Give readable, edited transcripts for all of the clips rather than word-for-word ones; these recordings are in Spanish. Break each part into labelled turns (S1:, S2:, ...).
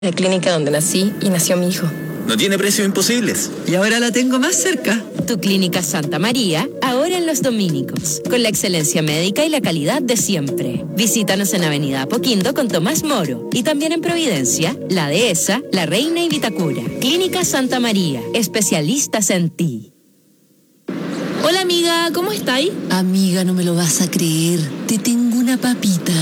S1: La clínica donde nací y nació mi hijo.
S2: No tiene precios imposibles.
S3: Y ahora la tengo más cerca.
S4: Tu Clínica Santa María, ahora en Los Dominicos, con la excelencia médica y la calidad de siempre. Visítanos en Avenida Apoquindo con Tomás Moro y también en Providencia, La Dehesa, La Reina y Vitacura. Clínica Santa María, especialistas en ti.
S5: Hola amiga, ¿cómo estáis?
S3: Amiga, no me lo vas a creer. Te tengo una papita.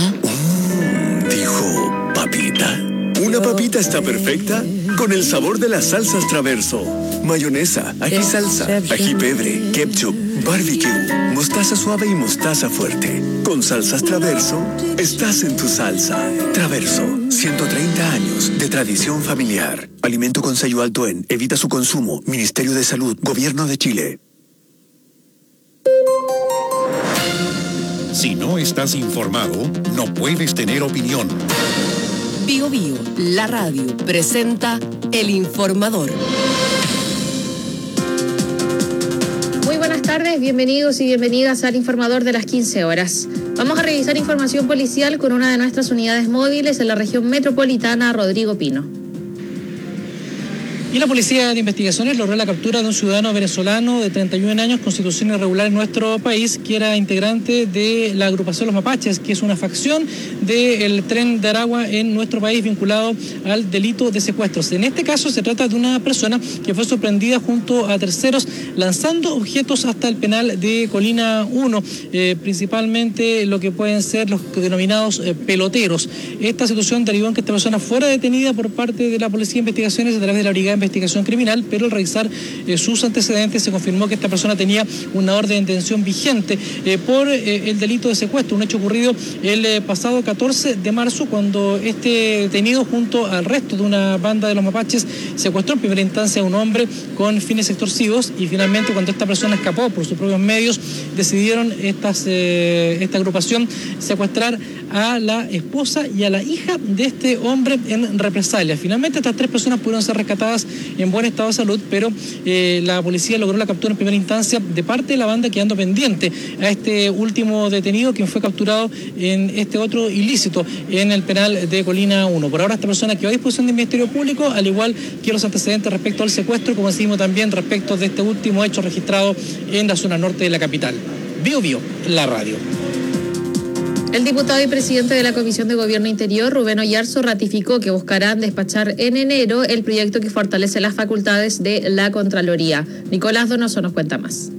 S6: Dijo papita. Una papita está perfecta con el sabor de las salsas Traverso. Mayonesa, ají salsa, ají pebre, ketchup, barbecue, mostaza suave y mostaza fuerte. Con salsas Traverso, estás en tu salsa. Traverso, 130 años de tradición familiar. Alimento con sello alto en Evita su consumo. Ministerio de Salud, Gobierno de Chile.
S7: Si no estás informado, no puedes tener opinión.
S8: Bio Bio, la radio, presenta El Informador.
S5: Muy buenas tardes, bienvenidos y bienvenidas al Informador de las 15 horas. Vamos a revisar información policial con una de nuestras unidades móviles en la región metropolitana, Rodrigo Pino.
S9: Y la Policía de Investigaciones logró la captura de un ciudadano venezolano de 31 años, constitución irregular en nuestro país, que era integrante de la agrupación Los Mapaches, que es una facción del Tren de Aragua en nuestro país vinculado al delito de secuestros. En este caso se trata de una persona que fue sorprendida junto a terceros lanzando objetos hasta el penal de Colina 1, principalmente lo que pueden ser los denominados peloteros. Esta situación derivó en que esta persona fuera detenida por parte de la Policía de Investigaciones a través de la Brigada de Investigación Criminal, pero al revisar sus antecedentes se confirmó que esta persona tenía una orden de detención vigente por el delito de secuestro, un hecho ocurrido el pasado 14 de marzo cuando este detenido junto al resto de una banda de los mapaches secuestró en primera instancia a un hombre con fines extorsivos y finalmente cuando esta persona escapó por sus propios medios decidieron esta agrupación secuestrar a la esposa y a la hija de este hombre en represalia. Finalmente estas tres personas pudieron ser rescatadas en buen estado de salud, pero la policía logró la captura en primera instancia de parte de la banda, quedando pendiente a este último detenido quien fue capturado en este otro ilícito en el penal de Colina 1. Por ahora esta persona quedó a disposición del Ministerio Público, al igual que los antecedentes respecto al secuestro, como decimos también respecto de este último hecho registrado en la zona norte de la capital. Bio Bio, la radio.
S5: El diputado y presidente de la Comisión de Gobierno Interior, Rubén Oyarzo, ratificó que buscarán despachar en enero el proyecto que fortalece las facultades de la Contraloría. Nicolás Donoso nos cuenta más.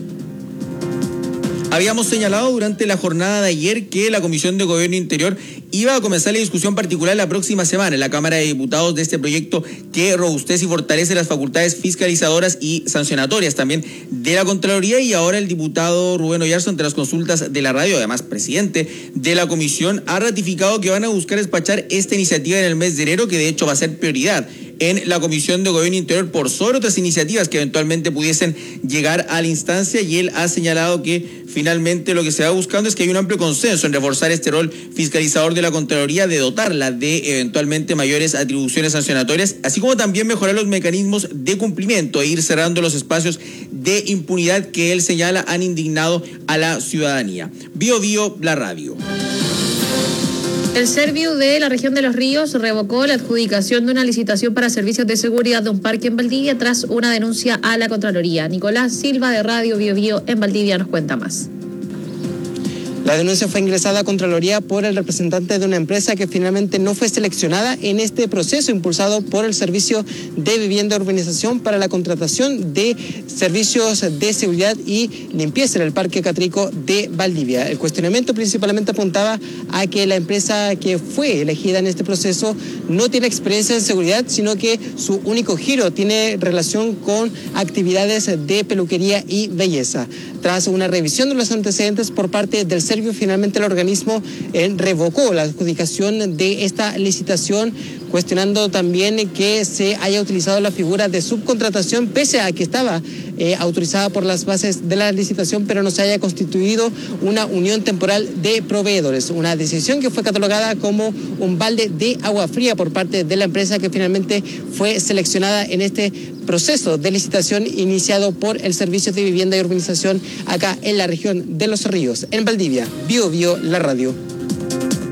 S10: Habíamos señalado durante la jornada de ayer que la Comisión de Gobierno Interior iba a comenzar la discusión particular la próxima semana en la Cámara de Diputados de este proyecto que robustece y fortalece las facultades fiscalizadoras y sancionatorias también de la Contraloría, y ahora el diputado Rubén Oyarzo, ante las consultas de la radio, además presidente de la comisión, ha ratificado que van a buscar despachar esta iniciativa en el mes de enero, que de hecho va a ser prioridad en la Comisión de Gobierno Interior por sobre otras iniciativas que eventualmente pudiesen llegar a la instancia, y él ha señalado que finalmente lo que se va buscando es que hay un amplio consenso en reforzar este rol fiscalizador de la Contraloría, de dotarla de eventualmente mayores atribuciones sancionatorias, así como también mejorar los mecanismos de cumplimiento e ir cerrando los espacios de impunidad que él señala han indignado a la ciudadanía. Bio Bio, la radio.
S5: El Serviu de la región de Los Ríos revocó la adjudicación de una licitación para servicios de seguridad de un parque en Valdivia tras una denuncia a la Contraloría. Nicolás Silva de Radio Bio Bio en Valdivia nos cuenta más.
S11: La denuncia fue ingresada a Contraloría por el representante de una empresa que finalmente no fue seleccionada en este proceso impulsado por el Servicio de Vivienda y Urbanización para la contratación de servicios de seguridad y limpieza en el Parque Catrico de Valdivia. El cuestionamiento principalmente apuntaba a que la empresa que fue elegida en este proceso no tiene experiencia en seguridad, sino que su único giro tiene relación con actividades de peluquería y belleza. Tras una revisión de los antecedentes por parte del Servio, finalmente el organismo revocó la adjudicación de esta licitación, cuestionando también que se haya utilizado la figura de subcontratación, pese a que estaba autorizada por las bases de la licitación, pero no se haya constituido una unión temporal de proveedores. Una decisión que fue catalogada como un balde de agua fría por parte de la empresa que finalmente fue seleccionada en este proceso de licitación iniciado por el Servicio de Vivienda y Urbanización acá en la región de Los Ríos, en Valdivia. Bio Bio, la radio.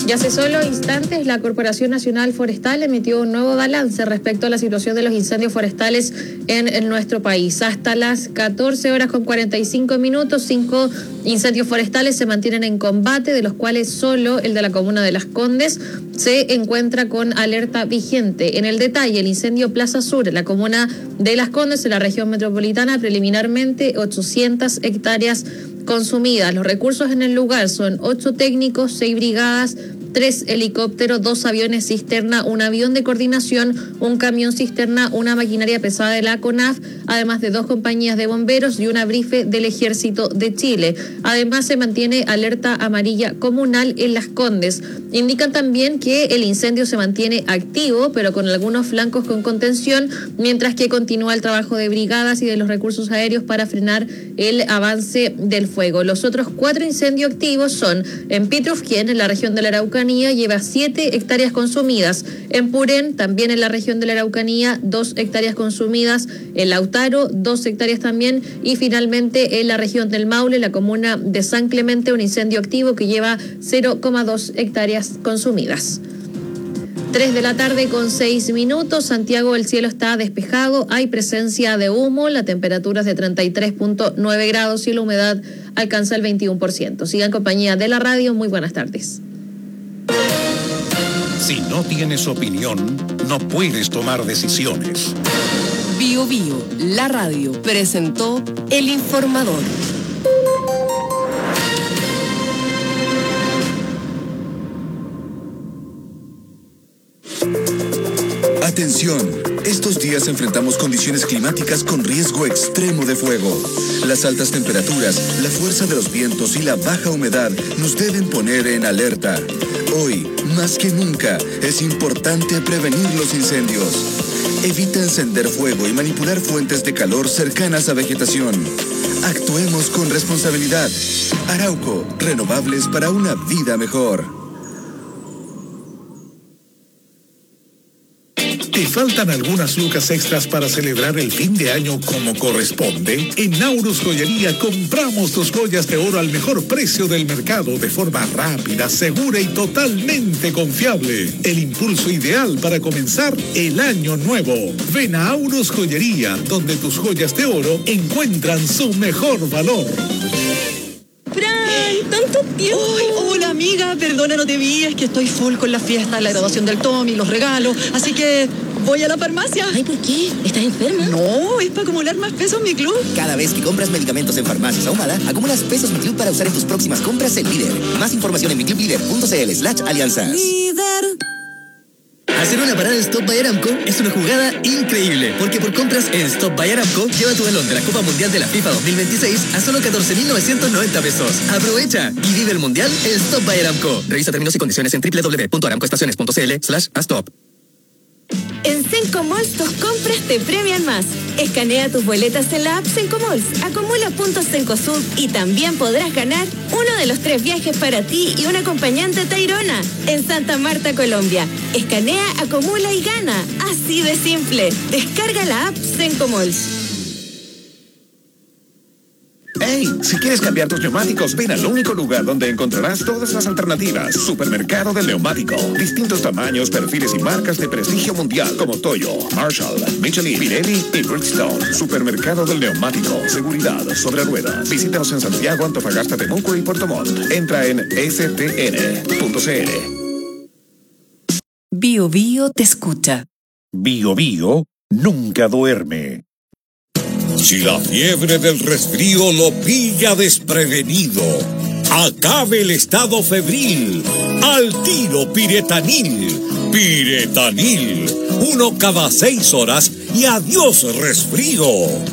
S5: Y hace solo instantes la Corporación Nacional Forestal emitió un nuevo balance respecto a la situación de los incendios forestales en nuestro país. Hasta las 14:45, 5 incendios forestales se mantienen en combate, de los cuales solo el de la comuna de Las Condes se encuentra con alerta vigente. En el detalle, el incendio Plaza Sur, en la comuna de Las Condes, en la región metropolitana, preliminarmente 800 hectáreas consumidas. Los recursos en el lugar son 8 técnicos, 6 brigadas, 3 helicópteros, 2 aviones cisterna, un avión de coordinación, un camión cisterna, una maquinaria pesada de la CONAF, además de 2 compañías de bomberos y una brife del Ejército de Chile. Además, se mantiene alerta amarilla comunal en Las Condes. Indican también que el incendio se mantiene activo, pero con algunos flancos con contención, mientras que continúa el trabajo de brigadas y de los recursos aéreos para frenar el avance del fuego. Los otros 4 incendios activos son en Pitrufquén, en la región de la Araucanía, lleva 7 hectáreas consumidas. En Purén, también en la región de la Araucanía, 2 hectáreas consumidas. En Lautaro, 2 hectáreas también. Y finalmente en la región del Maule, la comuna de San Clemente, un incendio activo que lleva 0,2 hectáreas consumidas. 3:06 p.m, Santiago, el cielo está despejado, hay presencia de humo, la temperatura es de 33.9 grados y la humedad alcanza el 21%. Sigan en compañía de la radio, muy buenas tardes.
S7: Si no tienes opinión, no puedes tomar decisiones.
S8: Bio Bio, la radio, presentó El Informador.
S6: Atención, estos días enfrentamos condiciones climáticas con riesgo extremo de fuego. Las altas temperaturas, la fuerza de los vientos y la baja humedad nos deben poner en alerta. Hoy, más que nunca, es importante prevenir los incendios. Evita encender fuego y manipular fuentes de calor cercanas a vegetación. Actuemos con responsabilidad. Arauco, renovables para una vida mejor.
S7: ¿Te faltan algunas lucas extras para celebrar el fin de año como corresponde? En Naurus Joyería compramos tus joyas de oro al mejor precio del mercado de forma rápida, segura y totalmente confiable. El impulso ideal para comenzar el año nuevo. Ven a Naurus Joyería, donde tus joyas de oro encuentran su mejor valor.
S12: Fran, tanto tiempo. Hola amiga, perdona, no te vi, es que estoy full con la fiesta, la graduación del Tommy, los regalos, así que voy a la farmacia.
S1: Ay, ¿por qué? ¿Estás enferma?
S12: No, es para acumular más pesos en mi club.
S2: Cada vez que compras medicamentos en Farmacias Ahumada, acumulas pesos Mi Club para usar en tus próximas compras en Líder. Más información en miclublider.cl/alianzas.
S12: Líder.
S2: Hacer una parada en Stop by Aramco es una jugada increíble, porque por compras en Stop by Aramco, lleva tu balón de la Copa Mundial de la FIFA 2026 a solo 14.990 pesos. ¡Aprovecha! Y vive el Mundial en Stop by Aramco. Revisa términos y condiciones en www.aramcoestaciones.cl/stop.
S13: En Sencomalls tus compras te premian más. Escanea tus boletas en la app Sencomalls, acumula puntos Cencosud y también podrás ganar uno de los 3 viajes para ti y un acompañante a Tayrona en Santa Marta, Colombia. Escanea, acumula y gana. Así de simple. Descarga la app Sencomalls.
S7: ¡Hey! Si quieres cambiar tus neumáticos, ven al único lugar donde encontrarás todas las alternativas. Supermercado del Neumático. Distintos tamaños, perfiles y marcas de prestigio mundial como Toyo, Marshall, Michelin, Pirelli y Bridgestone. Supermercado del Neumático. Seguridad sobre ruedas. Visítanos en Santiago, Antofagasta, Temuco y Puerto Montt. Entra en stn.cl.
S8: Bio Bio te escucha.
S7: Bio Bio nunca duerme.
S14: Si la fiebre del resfrío lo pilla desprevenido, acabe el estado febril. Al tiro Piretanil. Piretanil. 1 cada 6 horas y adiós resfrío.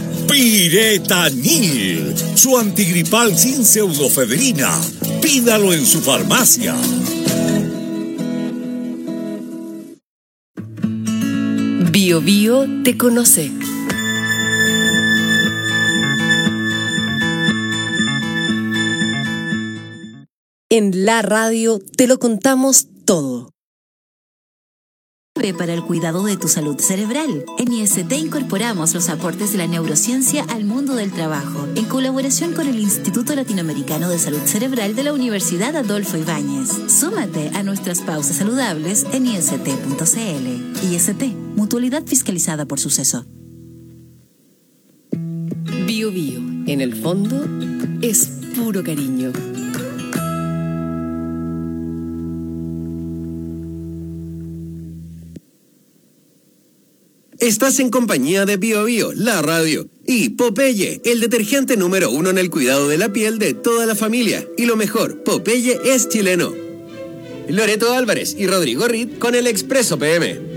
S14: Piretanil. Su antigripal sin pseudofedrina. Pídalo en su farmacia.
S8: Bio Bio te conoce. En la radio te lo contamos todo.
S3: para el cuidado de tu salud cerebral. En IST incorporamos los aportes de la neurociencia al mundo del trabajo, en colaboración con el Instituto Latinoamericano de Salud Cerebral de la Universidad Adolfo Ibáñez. Súmate a nuestras pausas saludables en ist.cl. IST, mutualidad fiscalizada por Suceso.
S8: Bio Bio, en el fondo, es puro cariño.
S15: Estás en compañía de Bio Bio, la radio, y Popeye, el detergente número 1 en el cuidado de la piel de toda la familia. Y lo mejor, Popeye es chileno. Loreto Álvarez y Rodrigo Reed con el Expreso PM.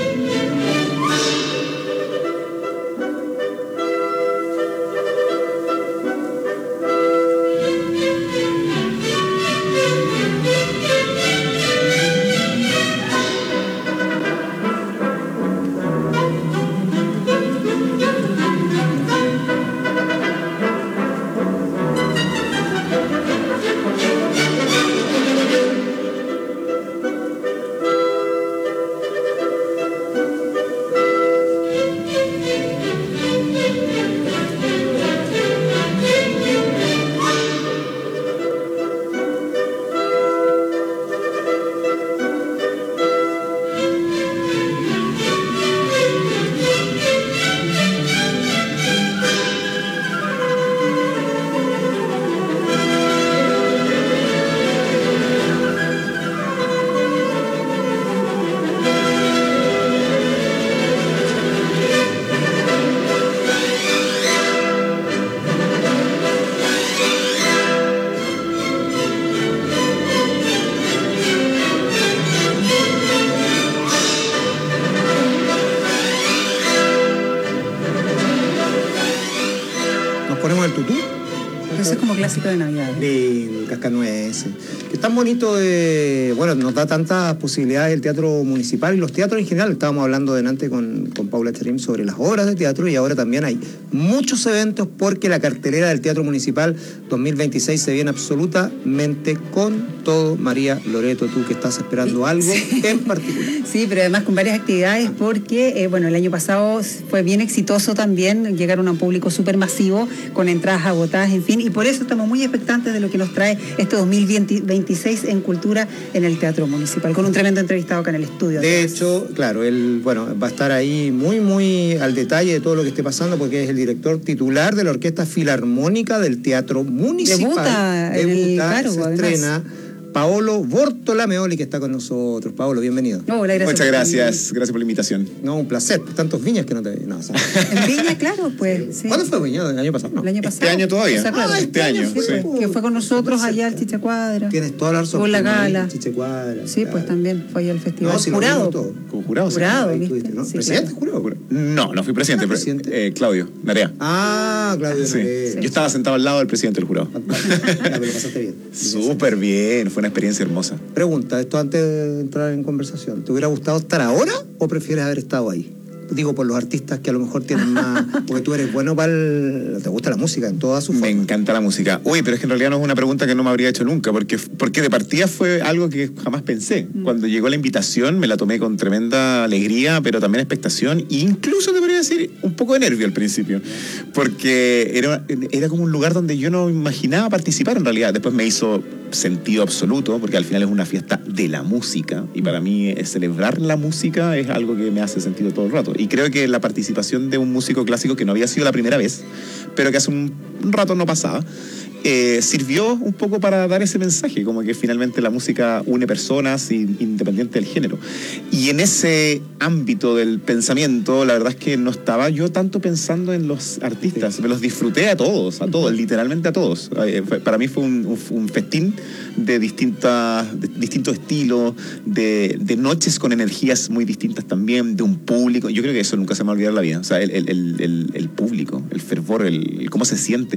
S16: De Navidad. El cascanueces. Que es tan bonito bueno, nos da tantas posibilidades el teatro municipal y los teatros en general. Estábamos hablando delante con Paula Charim sobre las obras de teatro y ahora también hay muchos eventos porque la cartelera del Teatro Municipal 2026 se viene absolutamente con todo. María Loreto, tú que estás esperando algo en particular.
S17: Sí, pero además con varias actividades porque, bueno, el año pasado fue bien exitoso también, llegaron a un público súper masivo con entradas agotadas, en fin, y por eso estamos muy expectantes de lo que nos trae este 2026 en cultura en el Teatro Municipal, con un tremendo entrevistado acá en el estudio.
S16: De hecho, claro, él, bueno, va a estar ahí muy al detalle de todo lo que esté pasando porque es el director titular de la Orquesta Filarmónica del Teatro Municipal. Debuta, se estrena. Paolo Bortolameoli, que está con nosotros. Paolo, bienvenido.
S17: Hola, gracias.
S18: Muchas gracias por la invitación.
S16: No, un placer. Tantos Viñas que no te vi. No,
S17: en Viña, claro, pues. Sí.
S16: ¿Cuándo fue Viña? ¿El año pasado? No.
S17: El año pasado.
S18: Este año todavía.
S17: O sea, claro,
S18: este año.
S17: Sí, sí. Pues, que fue con nosotros allá al Chichacuadra.
S16: Tienes toda la razón.
S17: Con la gala.
S16: Chichacuadra.
S17: Sí, claro. Pues también fue allá al festival.
S16: No, si
S17: jurado.
S16: Como jurado.
S17: Jurado,
S16: ¿viste? ¿No?
S17: Sí,
S16: ¿Presidente?
S17: Claro.
S16: ¿Jurado?
S18: No fui presidente. Claudio Narea.
S16: Ah, Claudio
S18: sí.
S16: Narea.
S18: Yo estaba sentado al lado del presidente del jurado.
S16: Ya, me lo pasaste bien.
S18: Súper bien. Fue una experiencia hermosa.
S16: Pregunta, esto antes de entrar en conversación. ¿Te hubiera gustado estar ahora o prefieres haber estado ahí? Digo, por los artistas que a lo mejor tienen más... Porque tú eres bueno para te gusta la música en toda su forma.
S18: Me encanta la música. Uy, pero es que en realidad no es una pregunta que no me habría hecho nunca, porque de partida fue algo que jamás pensé. Cuando llegó la invitación me la tomé con tremenda alegría, pero también expectación, e incluso te podría decir un poco de nervio al principio, porque era como un lugar donde yo no imaginaba participar en realidad. Después me hizo sentido absoluto, porque al final es una fiesta de la música, y para mí celebrar la música es algo que me hace sentido todo el rato. Y creo que la participación de un músico clásico, que no había sido la primera vez, pero que hace un rato no pasaba, sirvió un poco para dar ese mensaje, como que finalmente la música une personas independiente del género. Y en ese ámbito del pensamiento, la verdad es que no estaba yo tanto pensando en los artistas, me los disfruté a todos, literalmente a todos. Para mí fue un festín de distintos estilos, de noches con energías muy distintas también, de un público. Yo creo que eso nunca se me va a olvidar en la vida. O sea, el público, el fervor, el cómo se siente.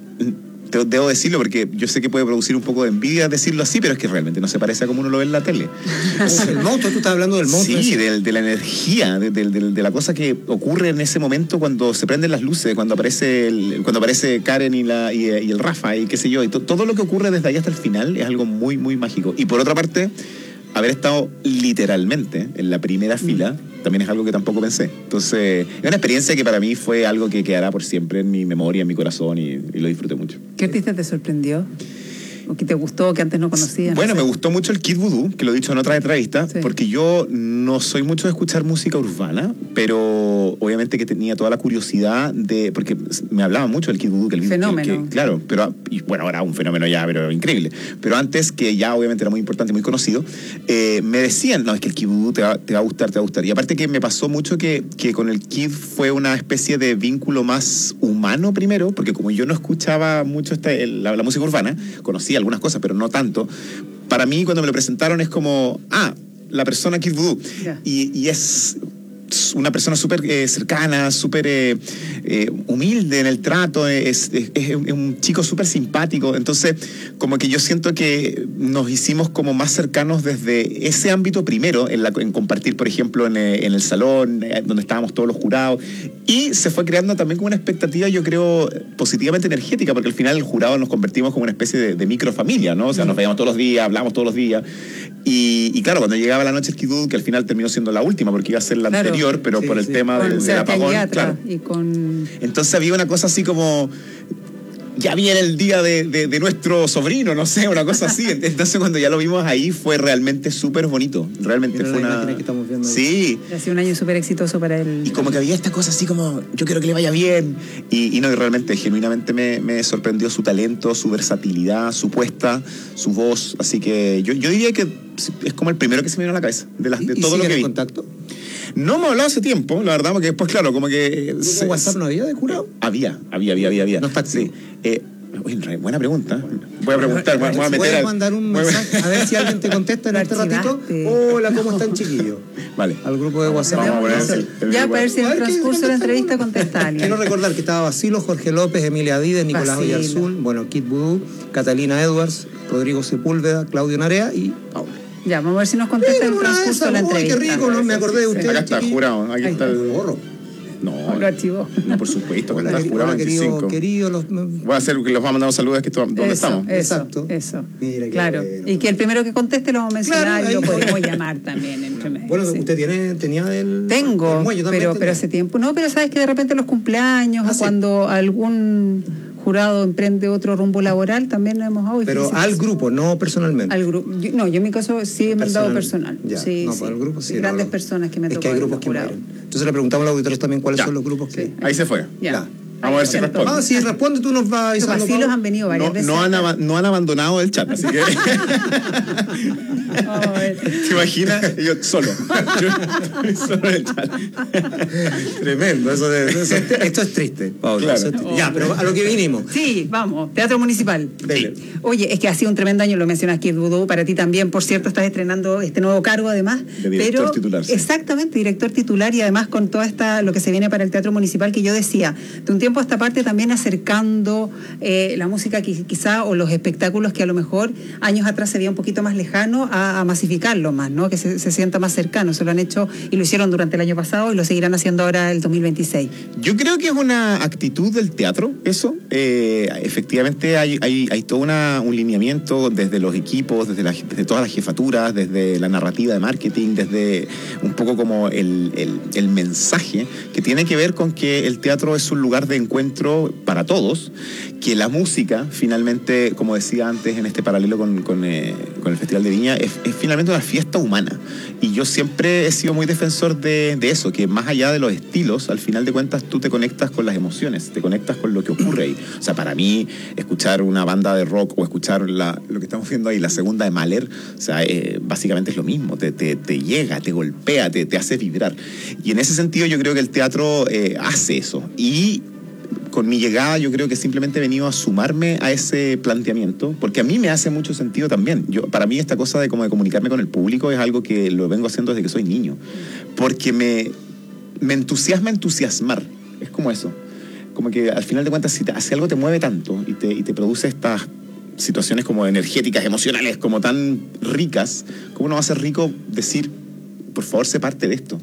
S18: Debo decirlo porque yo sé que puede producir un poco de envidia decirlo así, pero es que realmente no se parece a como uno lo ve en la tele.
S16: El monstruo, tú estás hablando del monstruo.
S18: Sí, de la energía, de la cosa que ocurre en ese momento cuando se prenden las luces, cuando aparece Karen y el Rafa y qué sé yo, y todo lo que ocurre desde ahí hasta el final es algo muy, muy mágico. Y por otra parte, haber estado literalmente en la primera fila también es algo que tampoco pensé. Entonces, es una experiencia que para mí fue algo que quedará por siempre en mi memoria, en mi corazón, y lo disfruté mucho.
S17: ¿Qué artista te sorprendió? ¿O que te gustó, que antes no conocías?
S18: Bueno, me gustó mucho el Kid Voodoo, que lo he dicho en otras entrevistas, porque yo no soy mucho de escuchar música urbana, pero obviamente que tenía toda la curiosidad de... Porque me hablaba mucho del Kid Voodoo. Que el fenómeno. Claro, pero y bueno, ahora un fenómeno ya, pero increíble. Pero antes, que ya obviamente era muy importante, muy conocido, me decían, no, es que el Kid Voodoo te va a gustar, te va a gustar. Y aparte que me pasó mucho que con el Kid fue una especie de vínculo más humano primero, porque como yo no escuchaba mucho la música urbana, conocía algunas cosas, pero no tanto. Para mí, cuando me lo presentaron, es como, la persona Kid Voodoo. Yeah. Y es una persona súper cercana, súper humilde en el trato, es un chico súper simpático. Entonces, como que yo siento que nos hicimos como más cercanos desde ese ámbito primero, en compartir, por ejemplo, en el salón, donde estábamos todos los jurados, y se fue creando también como una expectativa, yo creo, positivamente energética, porque al final el jurado nos convertimos como una especie de microfamilia, ¿no? O sea, nos veíamos todos los días, hablábamos todos los días, y claro, cuando llegaba la noche del Kid Voodoo, que al final terminó siendo la última, porque iba a ser la anterior, pero por el tema del apagón, claro. Entonces había una cosa así como, ya viene el día de nuestro sobrino, no sé, una cosa así. Entonces cuando ya lo vimos ahí fue realmente súper bonito. Realmente fue una... que estamos viendo ahí. Sí.
S17: Ha sido un año súper exitoso para él.
S18: Y como que había esta cosa así como, yo quiero que le vaya bien. Y no, y realmente, genuinamente me sorprendió su talento, su versatilidad, su puesta, su voz. Así que yo diría que es como el primero que se me vino a la cabeza de todo lo que vi.
S16: ¿Contacto?
S18: No me habló hace tiempo, la verdad, porque después, claro, como que...
S16: ¿Grupo WhatsApp no había de jurado?
S18: Había. No está activo. Sí. Buena pregunta. Voy a preguntar, voy a meter...
S16: ¿Puedes mandar un mensaje? A ver si alguien te contesta en este ratito. Hola, ¿cómo están, chiquillos?
S18: Vale.
S16: Al grupo de WhatsApp.
S17: Vamos a poner ya para ver si en el transcurso de la entrevista contesta alguien.
S16: Quiero recordar que estaba Basilo, Jorge López, Emilia Díez, Nicolás Oyarzún, bueno, Kid Voodoo, Catalina Edwards, Rodrigo Sepúlveda, Claudio Narea y Paula.
S17: Ya, vamos a ver si nos contesta en el transcurso de la entrevista.
S16: Qué rico, me acordé de usted.
S18: Acá está el jurado, aquí está el gorro. No,
S17: lo archivó.
S18: No, por supuesto, que está el jurado 25. Voy a hacer que los va a mandar un saludo aquí donde estamos.
S17: Exacto. Mira, claro. Y que el primero que conteste lo vamos a mencionar y lo podemos llamar también entre medio.
S16: Bueno, usted tenía el...
S17: Tengo, pero hace tiempo. No, pero sabes que de repente los cumpleaños o cuando algún jurado emprende otro rumbo laboral, también hemos dado.
S16: Pero al grupo, no personalmente.
S17: Al grupo. Yo en mi caso sí he mandado personal.
S16: Ya.
S17: Sí,
S16: no, para el grupo sí.
S17: Grandes personas que me tocan.
S16: Es que hay grupos que mueren. Entonces le preguntamos a los auditores también cuáles son los grupos que...
S18: Ahí se fue.
S17: Ya.
S18: Vamos a ver si responde.
S16: Si responde, tú nos vas avisando.
S17: Así los han venido varias veces.
S18: No han abandonado el chat, así que... ¿Te imaginas? Yo solo. Yo solo en el chat.
S16: Tremendo. Esto es triste, Paula.
S18: Claro.
S16: Ya, pero a lo que vinimos.
S17: Sí, vamos. Teatro Municipal.
S16: Dele.
S17: Oye, es que ha sido un tremendo año, lo mencionas, Kid Voodoo. Para ti también, por cierto, estás estrenando este nuevo cargo, además.
S18: De director titular. Sí.
S17: Exactamente, director titular, y además con toda lo que se viene para el Teatro Municipal, que yo decía, de un tiempo a esta parte también acercando la música quizá, o los espectáculos que a lo mejor años atrás se veía un poquito más lejano, a masificarlo más, ¿no? Que se sienta más cercano. Se lo han hecho y lo hicieron durante el año pasado y lo seguirán haciendo ahora el 2026.
S18: Yo creo que es una actitud del teatro, eso. Efectivamente hay todo un lineamiento desde los equipos, desde todas las jefaturas, desde la narrativa de marketing, desde un poco como el mensaje que tiene que ver con que el teatro es un lugar de encuentro para todos, que la música finalmente, como decía antes en este paralelo con el Festival de Viña, es finalmente una fiesta humana. Y yo siempre he sido muy defensor de eso, que más allá de los estilos, al final de cuentas tú te conectas con las emociones, te conectas con lo que ocurre ahí. O sea, para mí, escuchar una banda de rock o escuchar lo que estamos viendo ahí, la segunda de Mahler, o sea, básicamente es lo mismo, te llega, te golpea, te hace vibrar. Y en ese sentido yo creo que el teatro hace eso. Y con mi llegada yo creo que simplemente he venido a sumarme a ese planteamiento, porque a mí me hace mucho sentido también. Para mí esta cosa de comunicarme con el público es algo que lo vengo haciendo desde que soy niño, porque me entusiasma entusiasmar, es como eso, como que al final de cuentas si algo te mueve tanto y te produce estas situaciones como energéticas, emocionales, como tan ricas, ¿cómo no va a ser rico decir, por favor, sé parte de esto?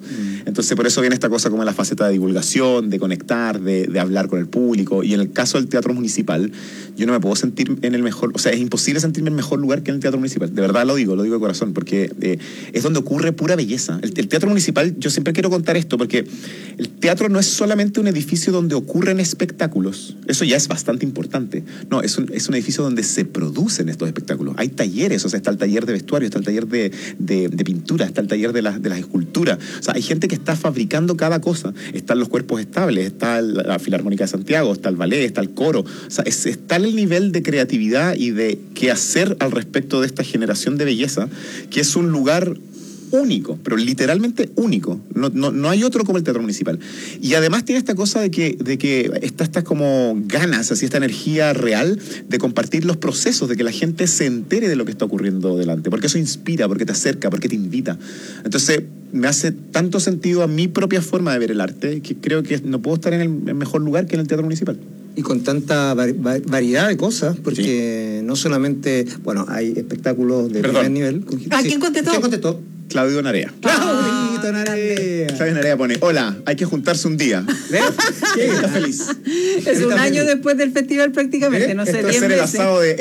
S18: Entonces por eso viene esta cosa como la faceta de divulgación, de conectar, de hablar con el público. Y en el caso del teatro municipal, yo no me puedo sentir en el mejor, o sea, es imposible sentirme en mejor lugar que en el teatro municipal. De verdad lo digo de corazón, porque es donde ocurre pura belleza. El teatro municipal, yo siempre quiero contar esto, porque el teatro no es solamente un edificio donde ocurren espectáculos. Eso ya es bastante importante. No, es un edificio donde se producen estos espectáculos. Hay talleres, o sea, está el taller de vestuario, está el taller de pintura, está el taller de las esculturas. O sea, hay gente que está fabricando cada cosa. Están los cuerpos estables, está la Filarmónica de Santiago, está el ballet, está el coro. O sea, está el nivel de creatividad y de qué hacer al respecto de esta generación de belleza, que es un lugar único, pero literalmente único. No hay otro como el teatro municipal. Y además tiene esta cosa de que estas como ganas, así esta energía real de compartir los procesos, de que la gente se entere de lo que está ocurriendo delante, porque eso inspira, porque te acerca, porque te invita. Entonces me hace tanto sentido a mi propia forma de ver el arte, que creo que no puedo estar en el mejor lugar que en el teatro municipal.
S16: Y con tanta variedad de cosas, porque no solamente, bueno, hay espectáculos de primer nivel.
S17: ¿Quién contestó?
S16: ¿Quién contestó?
S18: Claudio Narea.
S16: Claudio Narea.
S18: Claudio Narea pone, hola, hay que juntarse un día. ¿Ves? Está feliz.
S17: Es un año después del festival prácticamente, no sé, 10
S18: meses. Esto es el
S17: meses.
S18: asado de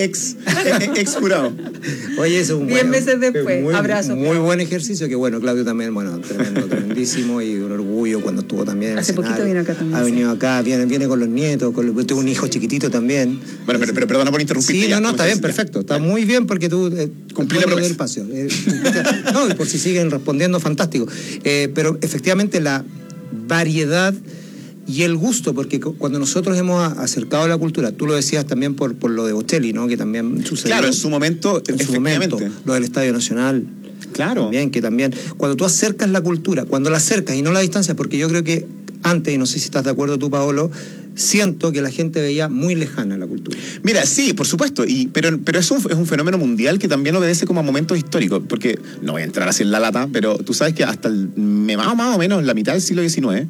S18: ex jurado.
S16: Oye, eso es un
S17: 10 meses después, abrazo.
S16: Muy buen ejercicio, que bueno, Claudio también, bueno, tremendísimo y un orgullo cuando estuvo también en
S17: Hace poquito vino acá también.
S16: Ha venido acá, viene con los nietos, tuvo un hijo chiquitito también.
S18: Bueno, pero perdona por interrumpirte.
S16: Sí, no, está bien, perfecto. Está muy bien porque tú
S18: cumplí la promesa.
S16: El espacio. No, y por si siguen respondiendo, fantástico. Pero efectivamente la variedad y el gusto, porque cuando nosotros hemos acercado a la cultura, tú lo decías también por lo de Bocelli, ¿no? Que también sucedió.
S18: Claro, en su momento,
S16: lo del Estadio Nacional.
S18: Claro.
S16: También, que también, cuando tú acercas la cultura, cuando la acercas y no la distancias, porque yo creo que antes, y no sé si estás de acuerdo tú, Paolo, siento que la gente veía muy lejana la cultura.
S18: Mira, sí, por supuesto, pero es un fenómeno mundial que también obedece como a momentos históricos, porque no voy a entrar así en la lata, pero tú sabes que hasta más o menos la mitad del siglo XIX,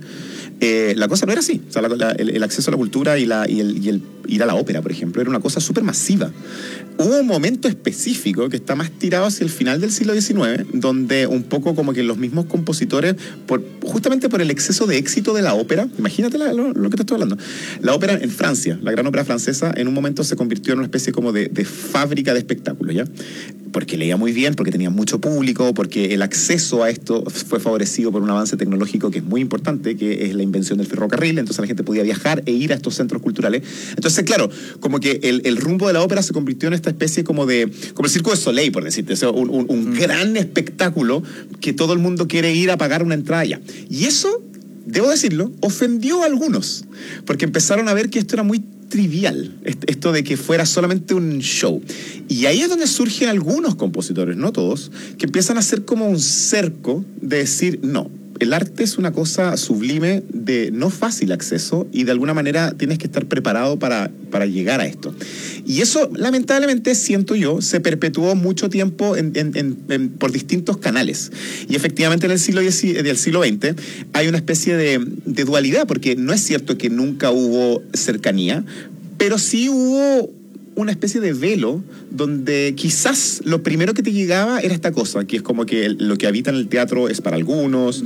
S18: la cosa no era así. O sea, el acceso a la cultura y el ir a la ópera, por ejemplo, era una cosa súper masiva. Hubo un momento específico que está más tirado hacia el final del siglo XIX, donde un poco como que los mismos compositores, justamente por el exceso de éxito de la ópera, imagínate lo que te estoy hablando, la ópera en Francia, la gran ópera francesa, en un momento se convirtió en una especie como de fábrica de espectáculos, ¿ya? Porque leía muy bien, porque tenía mucho público, porque el acceso a esto fue favorecido por un avance tecnológico que es muy importante, que es la invención del ferrocarril. Entonces la gente podía viajar e ir a estos centros culturales. Entonces, claro, como que el rumbo de la ópera se convirtió en esta especie como el Circo de Soleil, por decirte, o sea, un gran espectáculo que todo el mundo quiere ir a pagar una entrada ya. Y eso, debo decirlo, ofendió a algunos, porque empezaron a ver que esto era muy trivial, esto de que fuera solamente un show. Y ahí es donde surgen algunos compositores, no todos, que empiezan a hacer como un cerco de decir, no, el arte es una cosa sublime de no fácil acceso y de alguna manera tienes que estar preparado para llegar a esto. Y eso, lamentablemente, siento yo, se perpetuó mucho tiempo por distintos canales. Y efectivamente en el siglo XX hay una especie de dualidad, porque no es cierto que nunca hubo cercanía, pero sí hubo una especie de velo donde quizás lo primero que te llegaba era esta cosa, que es como que lo que habita en el teatro es para algunos,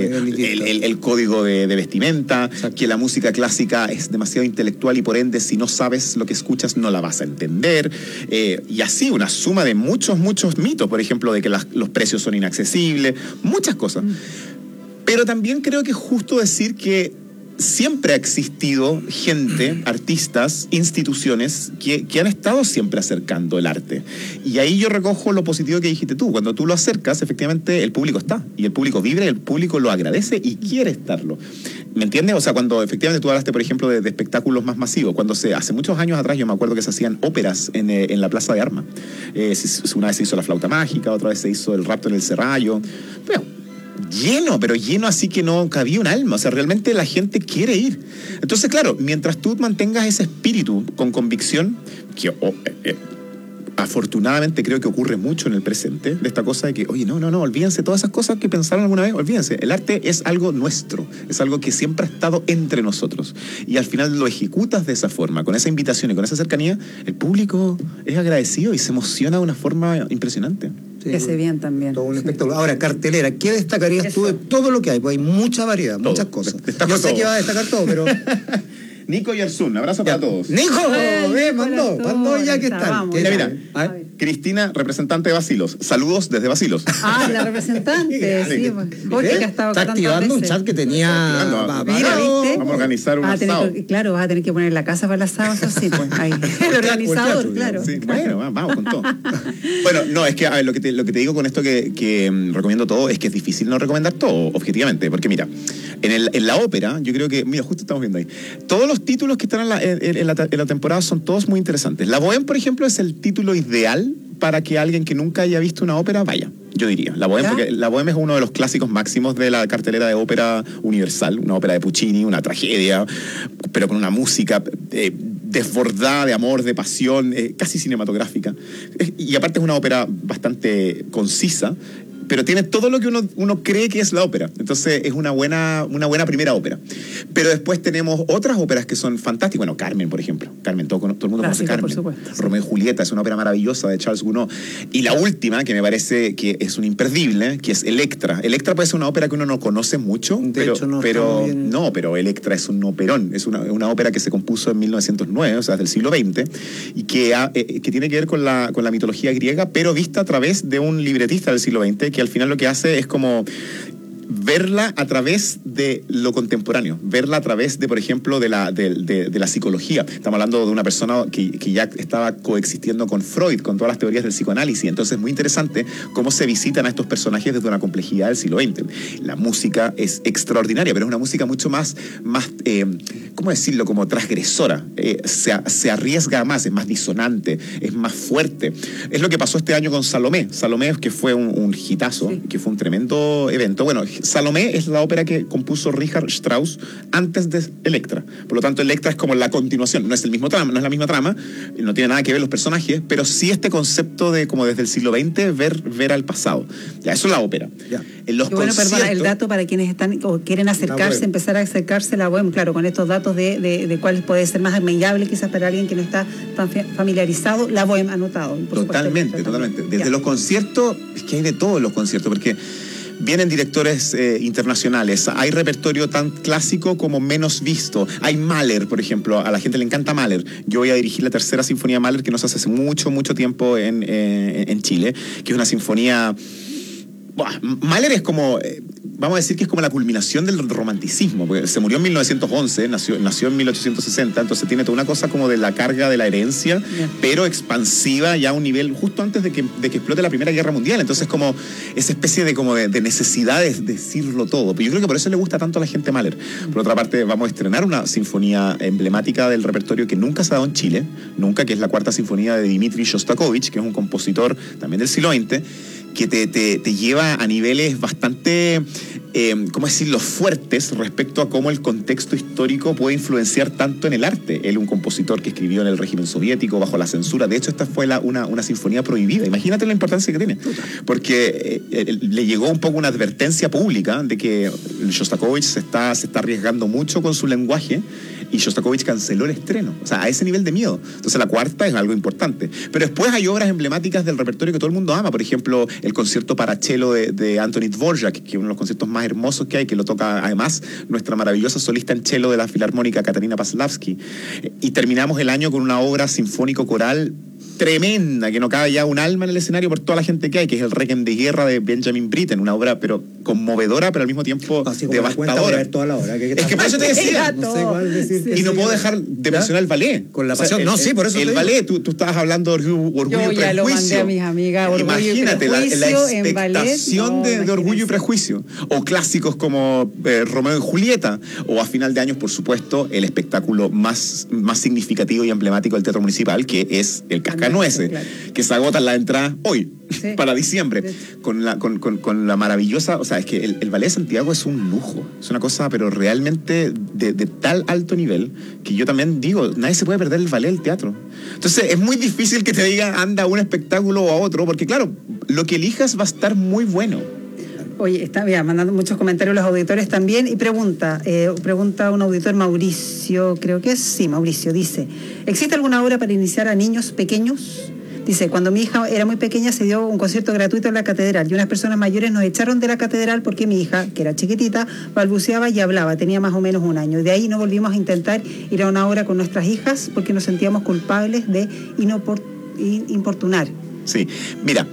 S18: el código de vestimenta, que la música clásica es demasiado intelectual y por ende si no sabes lo que escuchas no la vas a entender, y así una suma de muchos mitos, por ejemplo, de que los precios son inaccesibles, muchas cosas. Pero también creo que es justo decir que siempre ha existido gente, artistas, instituciones que han estado siempre acercando el arte. Y ahí yo recojo lo positivo que dijiste tú. Cuando tú lo acercas, efectivamente el público está. Y el público vibra, y el público lo agradece y quiere estarlo. ¿Me entiendes? O sea, cuando efectivamente tú hablaste, por ejemplo, de espectáculos más masivos, cuando hace muchos años atrás yo me acuerdo que se hacían óperas en la Plaza de Armas. Una vez se hizo La Flauta Mágica, otra vez se hizo El Rapto en el Serrallo. Pero lleno así que no cabía un alma. O sea, realmente la gente quiere ir. Entonces, claro, mientras tú mantengas ese espíritu con convicción, que afortunadamente creo que ocurre mucho en el presente, de esta cosa de que, oye, no, olvídense todas esas cosas que pensaron alguna vez, olvídense. El arte es algo nuestro, es algo que siempre ha estado entre nosotros. Y al final lo ejecutas de esa forma, con esa invitación y con esa cercanía, el público es agradecido y se emociona de una forma impresionante.
S17: Que se bien también.
S16: Todo un espectáculo. Ahora, cartelera, ¿qué destacarías tú de todo lo que hay? Pues hay mucha variedad, muchas cosas. Yo sé que va a destacar todo, pero...
S18: Nico y Arzún, abrazo para todos.
S16: ¡Nico! Mandó ya que están.
S18: Mira, Cristina, representante de Basilos. Saludos desde Basilos.
S17: Ah, la representante, sí. Jorge, que ha estado
S16: está activando un chat que tenía...
S17: Mira, ¿viste?
S18: Vamos a organizar un asado.
S17: Claro, vas a tener que poner la casa para el asado, eso sí, pues ahí. El organizador, claro.
S18: Sí, bueno, vamos con todo. Bueno, no, es que, a ver, lo que te digo con esto que recomiendo todo es que es difícil no recomendar todo, objetivamente, porque mira, en la ópera, yo creo que, mira, justo estamos viendo ahí, todos los títulos que están en la temporada son todos muy interesantes. La Bohème, por ejemplo, es el título ideal para que alguien que nunca haya visto una ópera vaya, yo diría. La Bohème, porque la Bohème es uno de los clásicos máximos de la cartelera de ópera universal, una ópera de Puccini, una tragedia, pero con una música desbordada de amor, de pasión, casi cinematográfica. Y aparte es una ópera bastante concisa, pero tiene todo lo que uno cree que es la ópera. Entonces es una buena primera ópera. Pero después tenemos otras óperas que son fantásticas. Bueno, Carmen, por ejemplo. Carmen, todo el mundo conoce Carmen. Por supuesto. Romeo y Julieta es una ópera maravillosa de Charles Gounod. Y la última, que me parece que es un imperdible, que es Electra. Electra puede ser una ópera que uno no conoce mucho, pero Electra es un operón. Es una ópera que se compuso en 1909, o sea, del siglo XX, y que tiene que ver con la mitología griega, pero vista a través de un libretista del siglo XX, que al final lo que hace es como verla a través de lo contemporáneo, verla a través de, por ejemplo, de la psicología. Estamos hablando de una persona que ya estaba coexistiendo con Freud, con todas las teorías del psicoanálisis. Entonces es muy interesante cómo se visitan a estos personajes desde una complejidad del siglo XX. La música es extraordinaria, pero es una música mucho más ¿cómo decirlo? Como transgresora. Se arriesga más, es más disonante, es más fuerte. Es lo que pasó este año con Salomé. Salomé, que fue un hitazo, que fue un tremendo evento. Bueno, Salomé es la ópera que compuso Richard Strauss antes de Electra. Por lo tanto, Electra es como la continuación. No es la misma trama, no tiene nada que ver los personajes, pero sí este concepto de como desde el siglo XX ver al pasado. Ya, eso es la ópera. Ya. En los
S17: perdona, el dato para quienes están o quieren empezar a acercarse a la Bohème, claro, con estos datos de cuál puede ser más amigable quizás para alguien que no está tan familiarizado, la Bohème anotado.
S18: Totalmente. Desde los conciertos, es que hay de todos los conciertos, porque vienen directores internacionales, hay repertorio tan clásico como menos visto. Hay Mahler, por ejemplo, a la gente le encanta Mahler. Yo voy a dirigir la tercera sinfonía de Mahler que nos hace mucho tiempo en Chile, que es una sinfonía... Mahler es como... vamos a decir que es como la culminación del romanticismo, porque se murió en 1911, nació en 1860, entonces tiene toda una cosa como de la carga de la herencia, pero expansiva ya a un nivel justo antes de que explote la Primera Guerra Mundial. Entonces como esa especie de necesidad de decirlo todo. Pero yo creo que por eso le gusta tanto a la gente Mahler. Por otra parte, vamos a estrenar una sinfonía emblemática del repertorio que nunca se ha dado en Chile, que es la Cuarta Sinfonía de Dmitri Shostakovich, que es un compositor también del siglo XX, que te lleva a niveles bastante, ¿cómo decirlo?, fuertes respecto a cómo el contexto histórico puede influenciar tanto en el arte. Él, un compositor que escribió en el régimen soviético, bajo la censura. De hecho, esta fue una sinfonía prohibida. Imagínate la importancia que tiene. Porque le llegó un poco una advertencia pública de que Shostakovich se está arriesgando mucho con su lenguaje, y Shostakovich canceló el estreno. O sea, a ese nivel de miedo. Entonces la cuarta es algo importante. Pero después hay obras emblemáticas del repertorio que todo el mundo ama. Por ejemplo, el concierto para cello de Anthony Dvorak, que es uno de los conciertos más hermosos que hay, que lo toca además nuestra maravillosa solista en cello de la Filarmónica, Katarina Paslavsky. Y terminamos el año con una obra sinfónico-coral tremenda, que no cabe ya un alma en el escenario por toda la gente que hay, que es el Requiem de Guerra de Benjamin Britten, una obra pero conmovedora, pero al mismo tiempo devastadora.
S16: Toda la obra,
S18: es que por eso te decía,
S16: no sé cuál decir
S18: y no puedo dejar de mencionar el ballet.
S16: Con la pasión, por eso
S18: el ballet, tú estabas hablando de Orgullo y Prejuicio.
S17: Yo ya lo mandé a mis amigas,
S18: Imagínate la expectación de Orgullo y Prejuicio. O clásicos como Romeo y Julieta, o a final de años, por supuesto, el espectáculo más significativo y emblemático del Teatro Municipal, que es el Cascanueces, que se agotan las entradas hoy, para diciembre, con la maravillosa, o sea, es que el Ballet de Santiago es un lujo, es una cosa, pero realmente de tal alto nivel, que yo también digo, nadie se puede perder el ballet del teatro. Entonces es muy difícil que te diga anda a un espectáculo o a otro, porque claro, lo que elijas va a estar muy bueno.
S17: Oye, está mandando muchos comentarios los auditores también, y pregunta un auditor, Mauricio, creo que es, sí, Mauricio, dice, ¿existe alguna obra para iniciar a niños pequeños? Dice, cuando mi hija era muy pequeña se dio un concierto gratuito en la catedral y unas personas mayores nos echaron de la catedral porque mi hija, que era chiquitita, balbuceaba y hablaba, tenía más o menos 1 año. De ahí no volvimos a intentar ir a una obra con nuestras hijas porque nos sentíamos culpables de importunar.
S18: Sí, mira,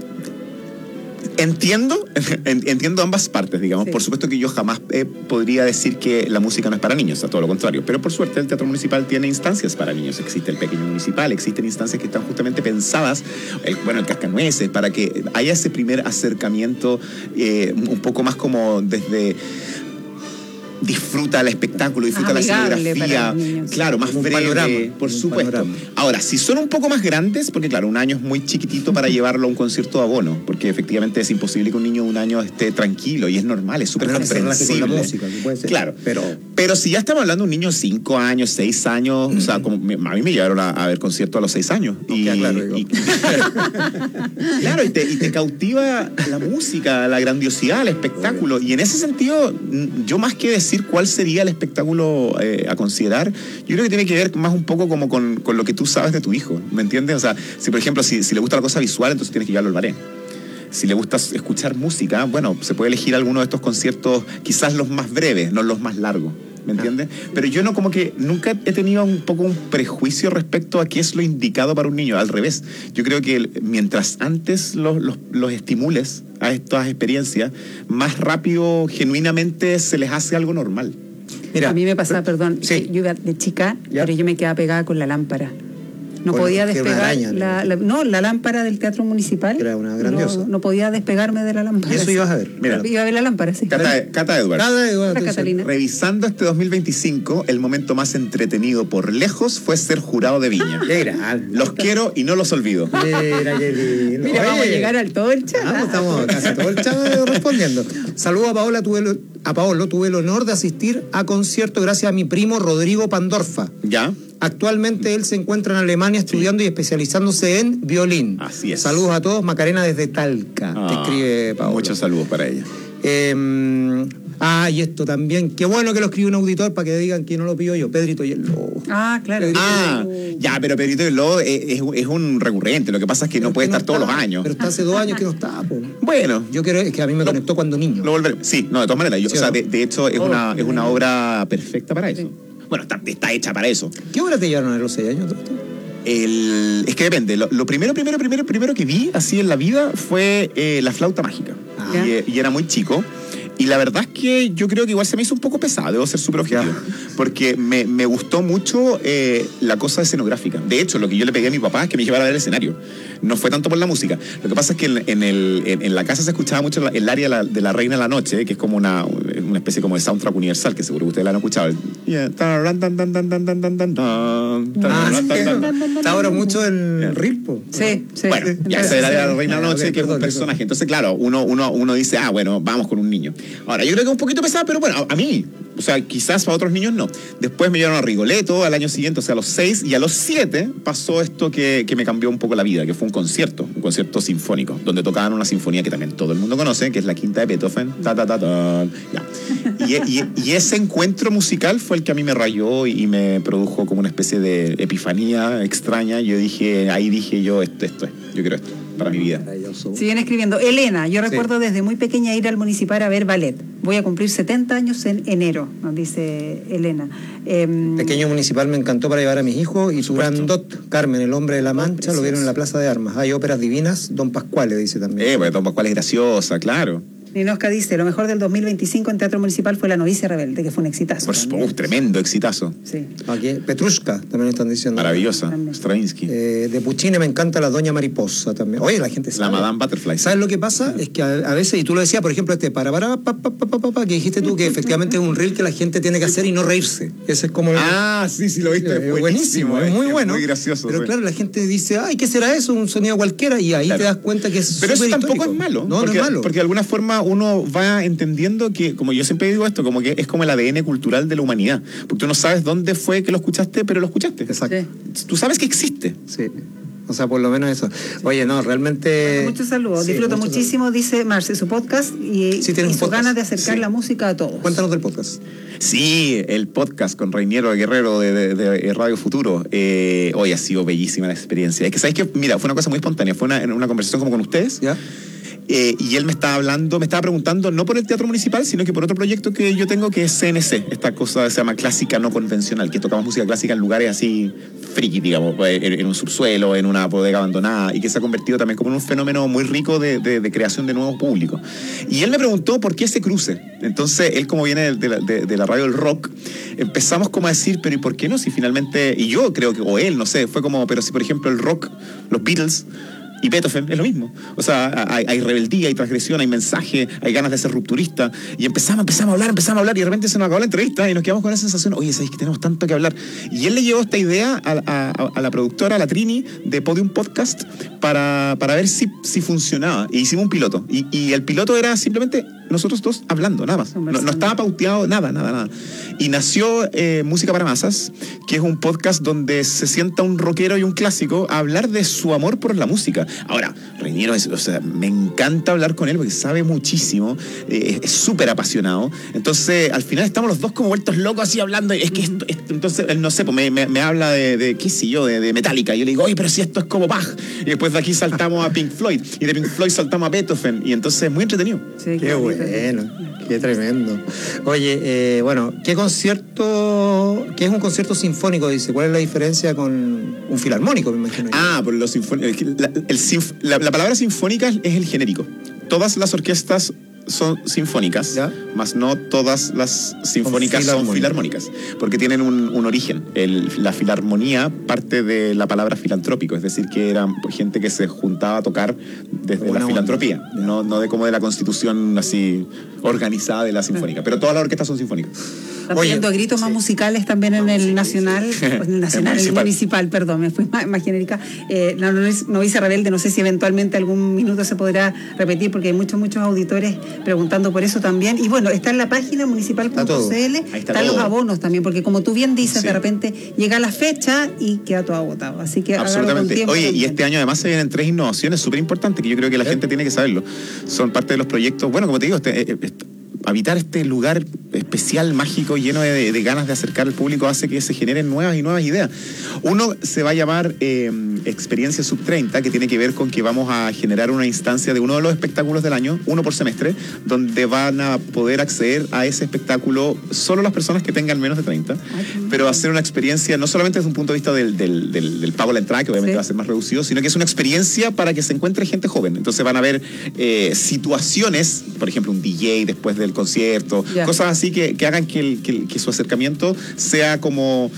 S18: entiendo ambas partes, digamos. Sí. Por supuesto que yo jamás podría decir que la música no es para niños, a todo lo contrario. Pero por suerte el Teatro Municipal tiene instancias para niños. Existe el Pequeño Municipal, existen instancias que están justamente pensadas, el Cascanueces, para que haya ese primer acercamiento un poco más como desde... Disfruta el espectáculo, disfruta la escenografía, claro, más breve, panorama, por supuesto. Panorama. Ahora, si son un poco más grandes, porque claro, 1 año es muy chiquitito para llevarlo a un concierto de abono, porque efectivamente es imposible que un niño de 1 año esté tranquilo, y es normal, es súper comprensible.
S16: Con la música, puede ser.
S18: Claro, pero si ya estamos hablando de un niño de 5 años, 6 años, o sea, como a mí me llevaron a ver conciertos a los 6 años. Claro, y te cautiva la música, la grandiosidad, el espectáculo, y en ese sentido, yo más que decir cuál sería el espectáculo a considerar, yo creo que tiene que ver más un poco como con lo que tú sabes de tu hijo, ¿me entiendes? O sea, si por ejemplo, si le gusta la cosa visual, entonces tienes que llevarlo al ballet. Si le gusta escuchar música, bueno, se puede elegir alguno de estos conciertos, quizás los más breves, no los más largos, ¿me entiendes? Pero yo no, como que nunca he tenido un poco un prejuicio respecto a qué es lo indicado para un niño. Al revés, yo creo que mientras antes los estimules a estas experiencias, más rápido, genuinamente, se les hace algo normal.
S17: Mira, a mí me pasaba, perdón, sí. Yo iba de chica, pero yo me quedaba pegada con la lámpara. No podía despegar la lámpara del Teatro Municipal.
S16: Era una grandiosa.
S17: No podía despegarme de la lámpara.
S16: ¿Y eso ibas a ver?
S18: Mira,
S17: iba a ver la lámpara, sí.
S18: Cata Edwards.
S17: Catalina.
S18: Revisando este 2025, el momento más entretenido por lejos fue ser jurado de Viña. Los quiero y no los olvido.
S17: Mira, vamos a llegar al todo el chat.
S16: Estamos casi todo el chat respondiendo. Saludo a Paola, tuve el honor de asistir a concierto gracias a mi primo Rodrigo Pandorfa.
S18: ¿Ya?
S16: Actualmente él se encuentra en Alemania estudiando y especializándose en violín.
S18: Así es.
S16: Saludos a todos, Macarena desde Talca, te escribe Paola.
S18: Muchos saludos para ella.
S16: Y esto también, qué bueno que lo escribió un auditor para que digan que no lo pido yo, Pedrito y el Lobo.
S17: Claro.
S18: Pero Pedrito y el Lobo es un recurrente, lo que pasa es que no puede estar todos los años.
S16: Pero está hace 2 años que no está, po.
S18: Bueno.
S16: Yo creo que a mí me conectó cuando niño.
S18: Lo volveré. Sí, no, de todas maneras, de hecho es una obra perfecta para eso. Bueno, está hecha para eso.
S16: ¿Qué obra te llevaron a los 6 años?
S18: Es que depende. Lo primero que vi así en la vida fue La Flauta Mágica. Y era muy chico. Y la verdad es que yo creo que igual se me hizo un poco pesado, debo ser súper objetivo. Porque me gustó mucho la cosa escenográfica. De hecho, lo que yo le pegué a mi papá es que me llevara a ver el escenario. No fue tanto por la música. Lo que pasa es que en la casa se escuchaba mucho el área de la Reina de la Noche, que es como una especie como de soundtrack universal, que seguro que ustedes la han escuchado.
S16: Está ahora mucho en Rilpo.
S17: Sí.
S18: Bueno, ya esa era la Reina de la Noche, que es un personaje. Entonces, claro, uno dice, bueno, vamos con un niño. Ahora, yo creo que es un poquito pesado, pero bueno, a mí, o sea, quizás para otros niños no. Después me llevaron a Rigoletto al año siguiente, o sea, a los 6, y a los 7 pasó esto que me cambió un poco la vida, que fue un concierto sinfónico, donde tocaban una sinfonía que también todo el mundo conoce, que es la Quinta de Beethoven. Y ese encuentro musical fue el que a mí me rayó y me produjo como una especie de epifanía extraña. Ahí dije yo, esto es, yo quiero esto para mi vida.
S17: Siguen escribiendo. Elena, yo recuerdo desde muy pequeña ir al municipal a ver ballet. Voy a cumplir 70 años en enero, nos dice Elena.
S16: Pequeño Municipal me encantó para llevar a mis hijos, y su Grandot, Carmen, el hombre de la Mancha, lo vieron en la Plaza de Armas. Hay óperas divinas, Don Pascual, dice también.
S18: Pues Don Pascual es graciosa, claro.
S17: Ninosca dice, lo mejor del 2025 en Teatro Municipal fue La Novicia Rebelde, que fue un exitazo.
S18: Tremendo exitazo.
S17: Sí.
S16: Aquí, Petrushka, también están diciendo.
S18: Maravillosa, Stravinsky.
S16: De Puccini me encanta La Doña Mariposa también. Oye, la gente sabe.
S18: La Madame Butterfly.
S16: ¿Sabes lo que pasa? Es que a veces, y tú lo decías, por ejemplo, que dijiste tú que efectivamente es un reel que la gente tiene que hacer y no reírse. Ese es como...
S18: sí, lo viste.
S16: Es buenísimo, es muy bueno.
S18: Muy gracioso.
S16: Pero claro, la gente dice, ¿qué será eso? Un sonido cualquiera, y ahí te das cuenta que es súper
S18: histórico. Pero eso tampoco
S16: histórico.
S18: es malo.
S16: No es malo.
S18: Porque de alguna forma uno va entendiendo que, como yo siempre digo esto, como que es como el ADN cultural de la humanidad. Porque tú no sabes dónde fue que lo escuchaste, pero lo escuchaste.
S16: Exacto.
S18: Tú sabes que existe.
S16: Sí. O sea, por lo menos eso. Oye, no, realmente...
S17: Bueno, muchos saludos.
S16: Sí,
S17: Disfruto
S16: muchos
S17: muchísimo, dice Marce, su podcast y
S16: sus
S17: ganas de acercar la música a todos.
S16: Cuéntanos del podcast.
S18: Sí, el podcast con Reiniero Guerrero de Radio Futuro. Hoy ha sido bellísima la experiencia. Es que, ¿sabes qué? Mira, fue una cosa muy espontánea. Fue una conversación como con ustedes.
S16: ¿Ya?
S18: Y él me estaba preguntando, no por el Teatro Municipal, sino que por otro proyecto que yo tengo, que es CNC, esta cosa se llama clásica no convencional, que tocamos música clásica en lugares así friki, digamos, en un subsuelo, en una bodega abandonada, y que se ha convertido también como en un fenómeno muy rico de creación de nuevos públicos. Y él me preguntó por qué ese cruce. Entonces, él, como viene de la radio del rock, empezamos como a decir, pero ¿y por qué no? Si finalmente, y yo creo que, o él, no sé, fue como, pero si por ejemplo el rock, los Beatles y Beethoven es lo mismo. O sea, hay rebeldía, hay transgresión, hay mensaje, hay ganas de ser rupturista. Y empezamos a hablar y de repente se nos acabó la entrevista y nos quedamos con esa sensación, oye, ¿sabes que tenemos tanto que hablar? Y él le llevó esta idea a la productora, a la Trini, de Podium Podcast para ver si funcionaba. Y hicimos un piloto. Y el piloto era simplemente nosotros dos hablando, nada más. No estaba pauteado, nada. Y nació Música para Masas, que es un podcast donde se sienta un rockero y un clásico a hablar de su amor por la música. Ahora, Reiniero, me encanta hablar con él porque sabe muchísimo, es súper apasionado. Entonces, al final estamos los dos como vueltos locos así hablando. Es que esto entonces, él no sé, pues me habla de qué sé yo, de Metallica. Y yo le digo, oye, pero si esto es como Bach. Y después de aquí saltamos a Pink Floyd. Y de Pink Floyd saltamos a Beethoven. Y entonces es muy entretenido.
S16: Sí, qué bueno, qué tremendo. Oye, bueno, ¿qué es un concierto sinfónico? Dice, ¿cuál es la diferencia con un filarmónico, me imagino?
S18: Por los sinfónicos. La palabra sinfónica es el genérico. Todas las orquestas son sinfónicas, ¿ya? Más no todas las sinfónicas son filarmónicas, porque tienen un origen. La filarmonía parte de la palabra filantrópico, es decir, que eran gente que se juntaba a tocar desde la filantropía, no de la constitución así organizada de la sinfónica, pero todas las orquestas son sinfónicas.
S17: Están pidiendo gritos más musicales también en el nacional, en el municipal, perdón, me fui más genérica. La novicia rebelde, no sé si eventualmente algún minuto se podrá repetir, porque hay muchos auditores preguntando por eso también. Y bueno, está en la página municipal.cl, están los abonos también, porque como tú bien dices, de repente llega la fecha y queda todo agotado. Así que
S18: absolutamente.
S17: Tiempo.
S18: Oye, y este año además se vienen 3 innovaciones súper importantes que yo creo que la gente tiene que saberlo. Son parte de los proyectos, bueno, como te digo, habitar este lugar especial, mágico, lleno de ganas de acercar al público, hace que se generen nuevas ideas. Uno se va a llamar Experiencia Sub-30, que tiene que ver con que vamos a generar una instancia de uno de los espectáculos del año, uno por semestre, donde van a poder acceder a ese espectáculo solo las personas que tengan menos de 30, pero va a ser una experiencia no solamente desde un punto de vista del pago a la entrada, que obviamente va a ser más reducido, sino que es una experiencia para que se encuentre gente joven. Entonces van a haber situaciones, por ejemplo, un DJ después del concierto, cosas así que hagan que su acercamiento sea como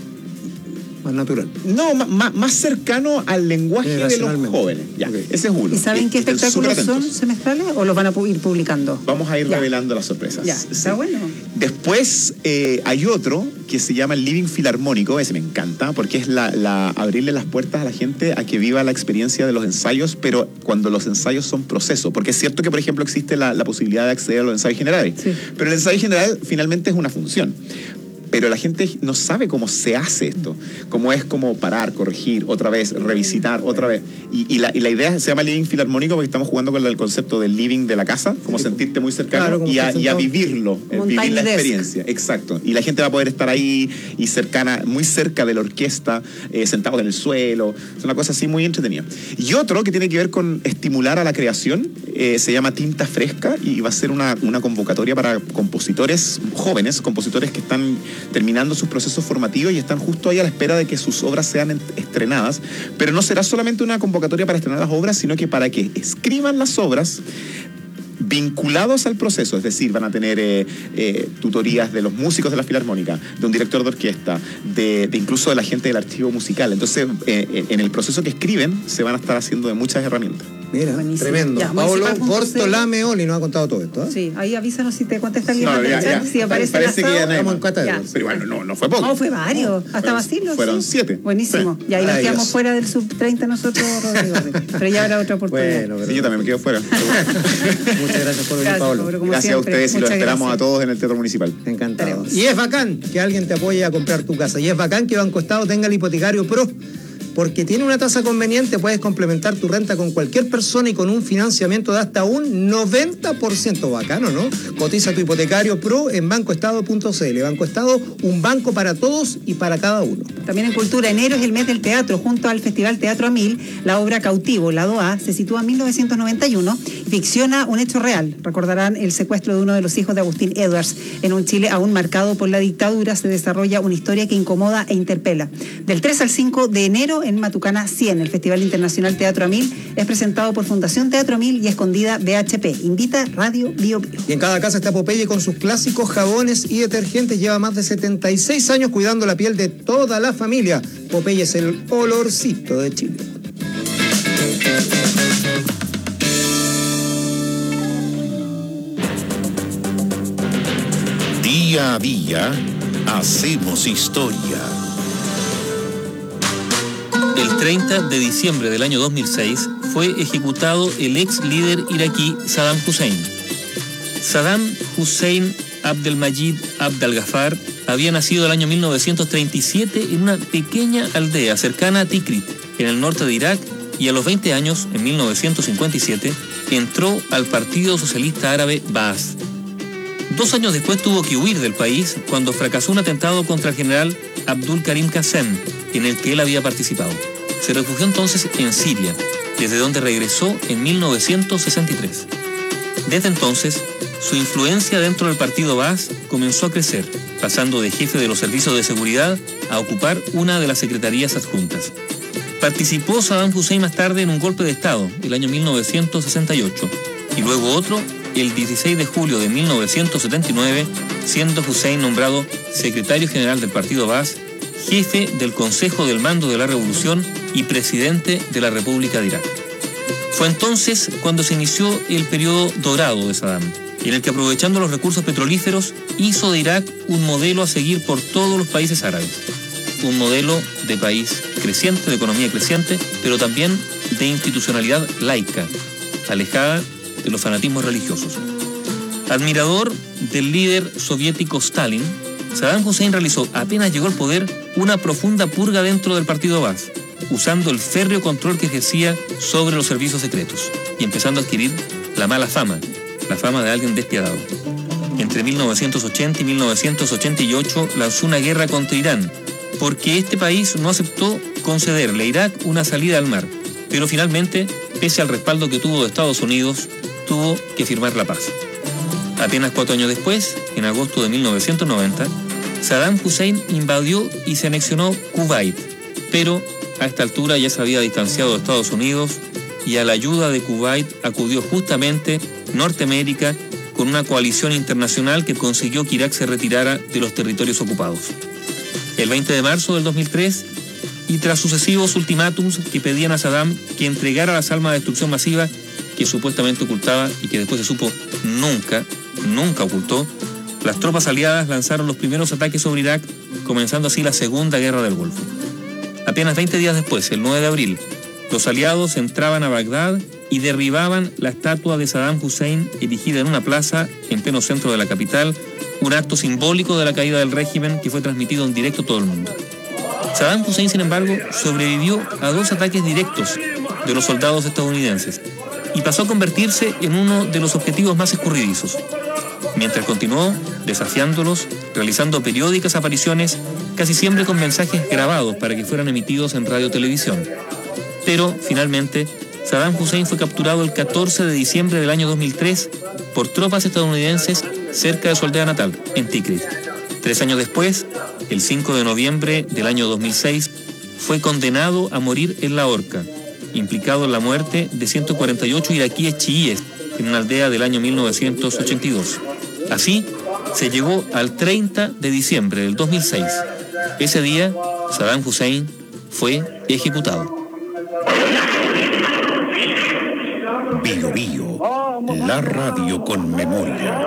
S16: más natural.
S18: No, más cercano al lenguaje de los jóvenes. Ese es uno.
S17: ¿Y saben qué espectáculos son semestrales o los van a ir publicando?
S18: Vamos a ir revelando las sorpresas.
S17: Está bueno.
S18: Después hay otro que se llama el Living Filarmónico. Ese me encanta porque es abrirle las puertas a la gente a que viva la experiencia de los ensayos, pero cuando los ensayos son proceso. Porque es cierto que, por ejemplo, existe la posibilidad de acceder a los ensayos generales. Pero el ensayo general finalmente es una función. Pero la gente no sabe cómo se hace esto, cómo es como parar, corregir, otra vez, revisitar, otra vez. Y la idea se llama Living Filarmónico porque estamos jugando con el concepto del living de la casa, como sentirte muy cercano y a vivirlo, vivir la experiencia. Exacto. Y la gente va a poder estar ahí y muy cerca de la orquesta, sentados en el suelo. Es una cosa así muy entretenida. Y otro que tiene que ver con estimular a la creación, se llama Tinta Fresca y va a ser una convocatoria para compositores jóvenes, compositores que están terminando sus procesos formativos y están justo ahí a la espera de que sus obras sean estrenadas, pero no será solamente una convocatoria para estrenar las obras, sino que para que escriban las obras vinculados al proceso, es decir, van a tener tutorías de los músicos de la Filarmónica, de un director de orquesta, de incluso de la gente del archivo musical. Entonces, en el proceso que escriben, se van a estar haciendo de muchas herramientas.
S16: Mira, tremendo. Paulo Bortolame nos ha contado todo esto.
S17: Sí, ahí avísanos si te contesta alguien. Si aparece
S18: parece que ya
S16: estamos en cuata de
S18: Pero bueno, no fue poco.
S17: No, fue varios. Hasta Basilio.
S18: Fueron 7.
S17: Buenísimo. Y ahí nos quedamos fuera del sub-30 nosotros, Rodrigo. Pero ya habrá otra oportunidad.
S18: Sí, yo también me quedo fuera.
S16: Muchas gracias por venir, Pablo.
S18: Gracias a ustedes y los esperamos a todos en el Teatro Municipal.
S16: Encantado. Y es bacán que alguien te apoye a comprar tu casa. Y es bacán que Banco Estado tenga el hipotecario PRO, Porque tiene una tasa conveniente, puedes complementar tu renta con cualquier persona y con un financiamiento de hasta un 90%. Bacano, ¿no? Cotiza tu hipotecario pro en bancoestado.cl. Banco Estado, un banco para todos y para cada uno.
S17: También en Cultura, enero es el mes del teatro. Junto al Festival Teatro a Mil, la obra Cautivo, lado A, se sitúa en 1991 y ficciona un hecho real. Recordarán el secuestro de uno de los hijos de Agustín Edwards. En un Chile aún marcado por la dictadura se desarrolla una historia que incomoda e interpela. Del 3 al 5 de enero en Matucana 100, el Festival Internacional Teatro a Mil es presentado por Fundación Teatro a Mil y Escondida BHP. Invita Radio Bio Bio.
S16: Y en cada casa está Popeye con sus clásicos jabones y detergentes. Lleva más de 76 años cuidando la piel de toda la familia. Popeye es el olorcito de Chile.
S14: Día a día hacemos historia.
S19: El 30 de diciembre del año 2006 fue ejecutado el ex líder iraquí Saddam Hussein. Saddam Hussein Abdelmajid Abd al-Ghaffar había nacido el año 1937 en una pequeña aldea cercana a Tikrit, en el norte de Irak, y a los 20 años, en 1957, entró al Partido Socialista Árabe Baas. 2 años después tuvo que huir del país cuando fracasó un atentado contra el general Abdul Karim Qasem, en el que él había participado. Se refugió entonces en Siria, desde donde regresó en 1963. Desde entonces, su influencia dentro del partido Baas comenzó a crecer, pasando de jefe de los servicios de seguridad a ocupar una de las secretarías adjuntas. Participó Saddam Hussein más tarde en un golpe de Estado, el año 1968, y luego otro el 16 de julio de 1979, siendo Hussein nombrado secretario general del partido Baas, jefe del Consejo del Mando de la Revolución y presidente de la República de Irak. Fue entonces cuando se inició el periodo dorado de Saddam, en el que, aprovechando los recursos petrolíferos, hizo de Irak un modelo a seguir por todos los países árabes. Un modelo de país creciente, de economía creciente, pero también de institucionalidad laica, alejada de los fanatismos religiosos. Admirador del líder soviético Stalin, Saddam Hussein realizó, apenas llegó al poder, una profunda purga dentro del partido Baas, usando el férreo control que ejercía sobre los servicios secretos y empezando a adquirir la mala fama, la fama de alguien despiadado. Entre 1980 y 1988 lanzó una guerra contra Irán, porque este país no aceptó concederle a Irak una salida al mar, pero finalmente, pese al respaldo que tuvo de Estados Unidos, tuvo que firmar la paz. Apenas 4 años después, en agosto de 1990, Saddam Hussein invadió y se anexionó Kuwait, pero a esta altura ya se había distanciado de Estados Unidos y a la ayuda de Kuwait acudió justamente Norteamérica con una coalición internacional que consiguió que Irak se retirara de los territorios ocupados. El 20 de marzo del 2003, y tras sucesivos ultimátums que pedían a Saddam que entregara las armas de destrucción masiva que supuestamente ocultaba y que después se supo nunca ocultó, las tropas aliadas lanzaron los primeros ataques sobre Irak, comenzando así la Segunda Guerra del Golfo. Apenas 20 días después, el 9 de abril, los aliados entraban a Bagdad y derribaban la estatua de Saddam Hussein erigida en una plaza en pleno centro de la capital, un acto simbólico de la caída del régimen que fue transmitido en directo a todo el mundo. Saddam Hussein, sin embargo, sobrevivió a 2 ataques directos de los soldados estadounidenses y pasó a convertirse en uno de los objetivos más escurridizos, mientras continuó desafiándolos, realizando periódicas apariciones, casi siempre con mensajes grabados para que fueran emitidos en radio y televisión. Pero, finalmente, Saddam Hussein fue capturado el 14 de diciembre del año 2003 por tropas estadounidenses cerca de su aldea natal, en Tikrit. 3 años después, el 5 de noviembre del año 2006, fue condenado a morir en la horca, implicado en la muerte de 148 iraquíes chiíes en una aldea del año 1982. Así, se llegó al 30 de diciembre del 2006. Ese día, Saddam Hussein fue ejecutado.
S14: Bio Bio, la radio con memoria.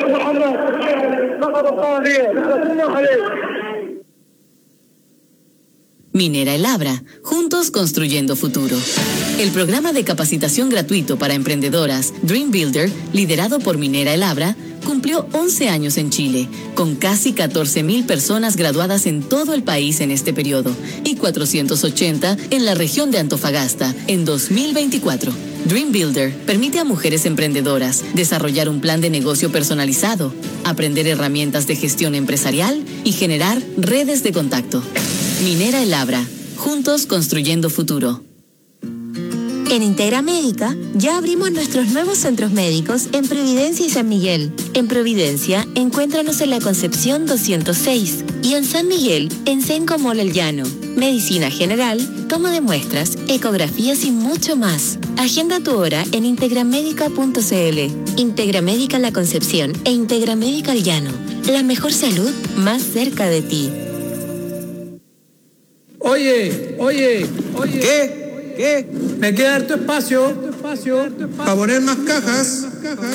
S3: Minera El Abra, juntos construyendo futuro. El programa de capacitación gratuito para emprendedoras Dream Builder, liderado por Minera El Abra,
S20: cumplió 11 años en Chile, con casi 14.000 personas graduadas en todo el país en este periodo y 480 en la región de Antofagasta en 2024. Dream Builder permite a mujeres emprendedoras desarrollar un plan de negocio personalizado, aprender herramientas de gestión empresarial y generar redes de contacto. Minera El Abra, juntos construyendo futuro.
S13: En Integra Médica ya abrimos nuestros nuevos centros médicos en Providencia y San Miguel. En Providencia, encuéntranos en la Concepción 206 y en San Miguel, en Senco Mall El Llano. Medicina general, toma de muestras, ecografías y mucho más. Agenda tu hora en integramédica.cl. Integra Médica La Concepción e Integra Médica El Llano. La mejor salud más cerca de ti.
S21: Oye. ¿Qué? Me queda harto espacio para poner más cajas.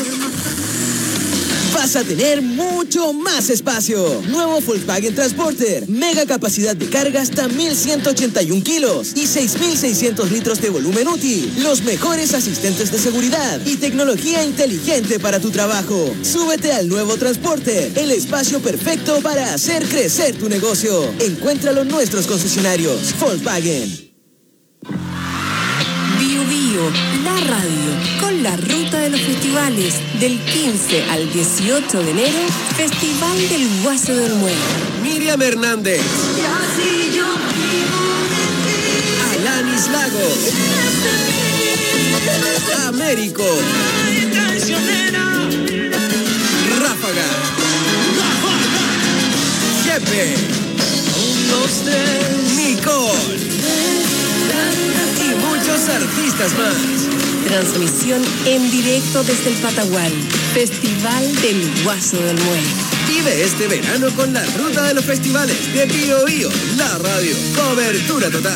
S22: Vas a tener mucho más espacio. Nuevo Volkswagen Transporter. Mega capacidad de carga hasta 1.181 kilos y 6.600 litros de volumen útil. Los mejores asistentes de seguridad y tecnología inteligente para tu trabajo. Súbete al nuevo Transporter, el espacio perfecto para hacer crecer tu negocio. Encuéntralo en nuestros concesionarios. Volkswagen.
S8: Bio Bio, la radio, con la ruta de los festivales. Del 15 al 18 de enero, Festival del Guaso del Muelle.
S15: Miriam Hernández. Alanis Lagos. Américo. Ráfaga. Jefe. Nicole. Y muchos artistas más.
S8: Transmisión en directo desde el Patagual. Festival del Guaso del Muelle.
S15: Vive este verano con la ruta de los festivales de Bio Bio, la radio. Cobertura total.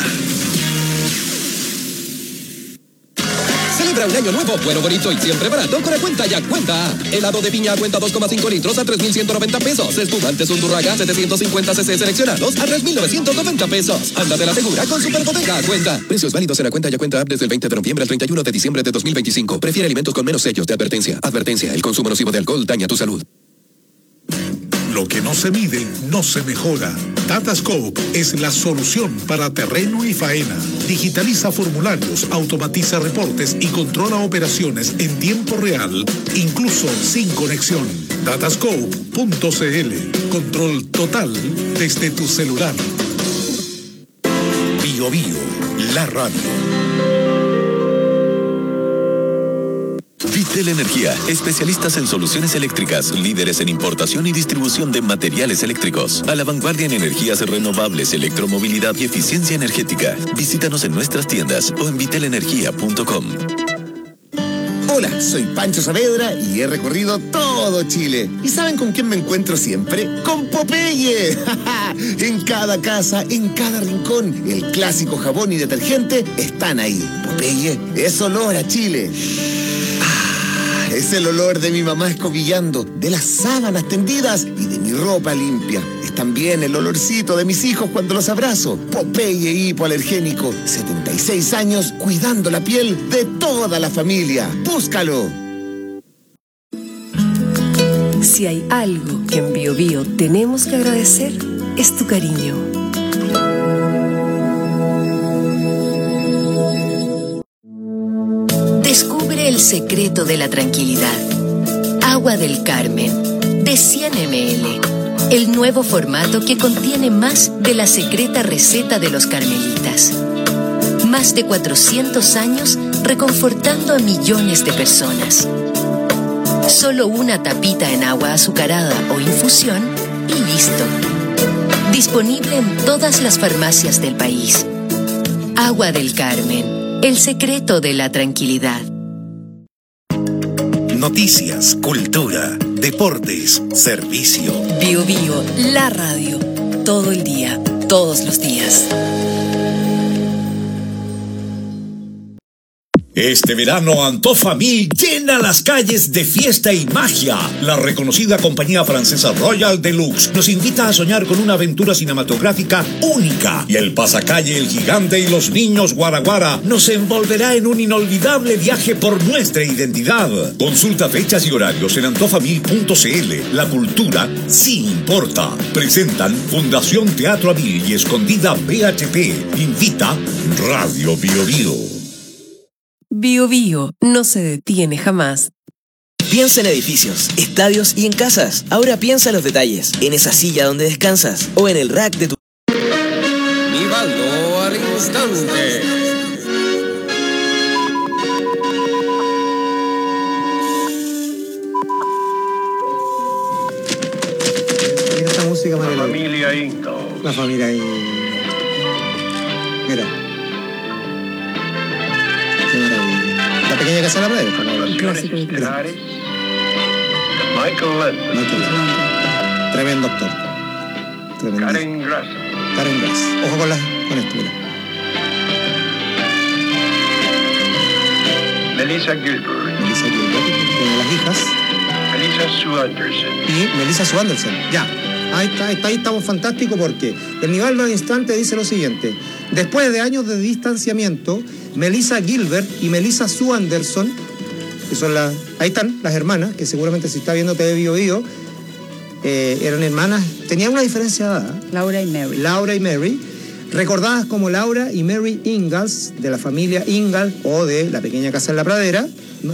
S23: Celebra un año nuevo, bueno, bonito y siempre barato con la cuenta Ya Cuenta. Helado de piña a cuenta 2,5 litros a 3.190 pesos. Espumantes Undurraga 750 cc seleccionados a 3.990 pesos. Ándate la segura con Superbodega Cuenta. Precios válidos en la cuenta Ya Cuenta App desde el 20 de noviembre al 31 de diciembre de 2025. Prefiere alimentos con menos sellos de advertencia. Advertencia, el consumo nocivo de alcohol daña tu salud.
S7: Lo que no se mide, no se mejora. Datascope es la solución para terreno y faena. Digitaliza formularios, automatiza reportes y controla operaciones en tiempo real, incluso sin conexión. Datascope.cl. Control total desde tu celular. Bio Bio, la radio.
S24: Vitel Energía, especialistas en soluciones eléctricas, líderes en importación y distribución de materiales eléctricos, a la vanguardia en energías renovables, electromovilidad y eficiencia energética. Visítanos en nuestras tiendas o en vitelenergia.com.
S25: Hola, soy Pancho Saavedra y he recorrido todo Chile. ¿Y saben con quién me encuentro siempre? ¡Con Popeye! En cada casa, en cada rincón, el clásico jabón y detergente están ahí. Popeye es olor a Chile. Es el olor de mi mamá escobillando, de las sábanas tendidas y de mi ropa limpia. Es también el olorcito de mis hijos cuando los abrazo. Popeye hipoalergénico, 76 años cuidando la piel de toda la familia. ¡Búscalo!
S8: Si hay algo que en Bio Bio tenemos que agradecer, es tu cariño.
S4: Descubre el secreto de la tranquilidad. Agua del Carmen, de 100 ml. El nuevo formato que contiene más de la secreta receta de los carmelitas. Más de 400 años reconfortando a millones de personas. Solo una tapita en agua azucarada o infusión y listo. Disponible en todas las farmacias del país. Agua del Carmen. El secreto de la tranquilidad.
S14: Noticias, cultura, deportes, servicio.
S8: Bio Bio, la radio. Todo el día, todos los días.
S14: Este verano Antofamil llena las calles de fiesta y magia. La reconocida compañía francesa Royal Deluxe nos invita a soñar con una aventura cinematográfica única. Y el pasacalle El Gigante y los Niños Guaraguara nos envolverá en un inolvidable viaje por nuestra identidad. Consulta fechas y horarios en antofamil.cl. La cultura sí importa. Presentan Fundación Teatro Avil y Escondida BHP. Invita Radio Bio Bio.
S8: Bio Bio no se detiene jamás.
S22: Piensa en edificios, estadios y en casas. Ahora piensa en los detalles, en esa silla donde descansas o en el rack de tu...
S23: Nivaldo al instante.
S16: Mira esta música maravillosa.
S5: La familia Ingalls.
S16: La familia Ingalls. Mira. Qué maravilla. La pequeña casa de la playa.
S5: Clásico. Michael Landon.
S16: Tremendo actor. Tremendo.
S5: Karen Grass.
S16: Karen Grass. Ojo con esto, mira.
S5: Melissa Gilbert.
S16: Melissa Gilbert, una de las hijas.
S5: Melissa Sue Anderson.
S16: Y Melissa Sue Anderson. Ya. Ahí estamos fantásticos porque el Nivaldo al instante dice lo siguiente. Después de años de distanciamiento, Melissa Gilbert y Melissa Sue Anderson, que son ahí están las hermanas, que seguramente si está viendo TV Bio Bio, eran hermanas, tenían una diferencia de edad.
S17: Laura y Mary,
S16: recordadas como Laura y Mary Ingalls, de la familia Ingalls o de La Pequeña Casa en la Pradera.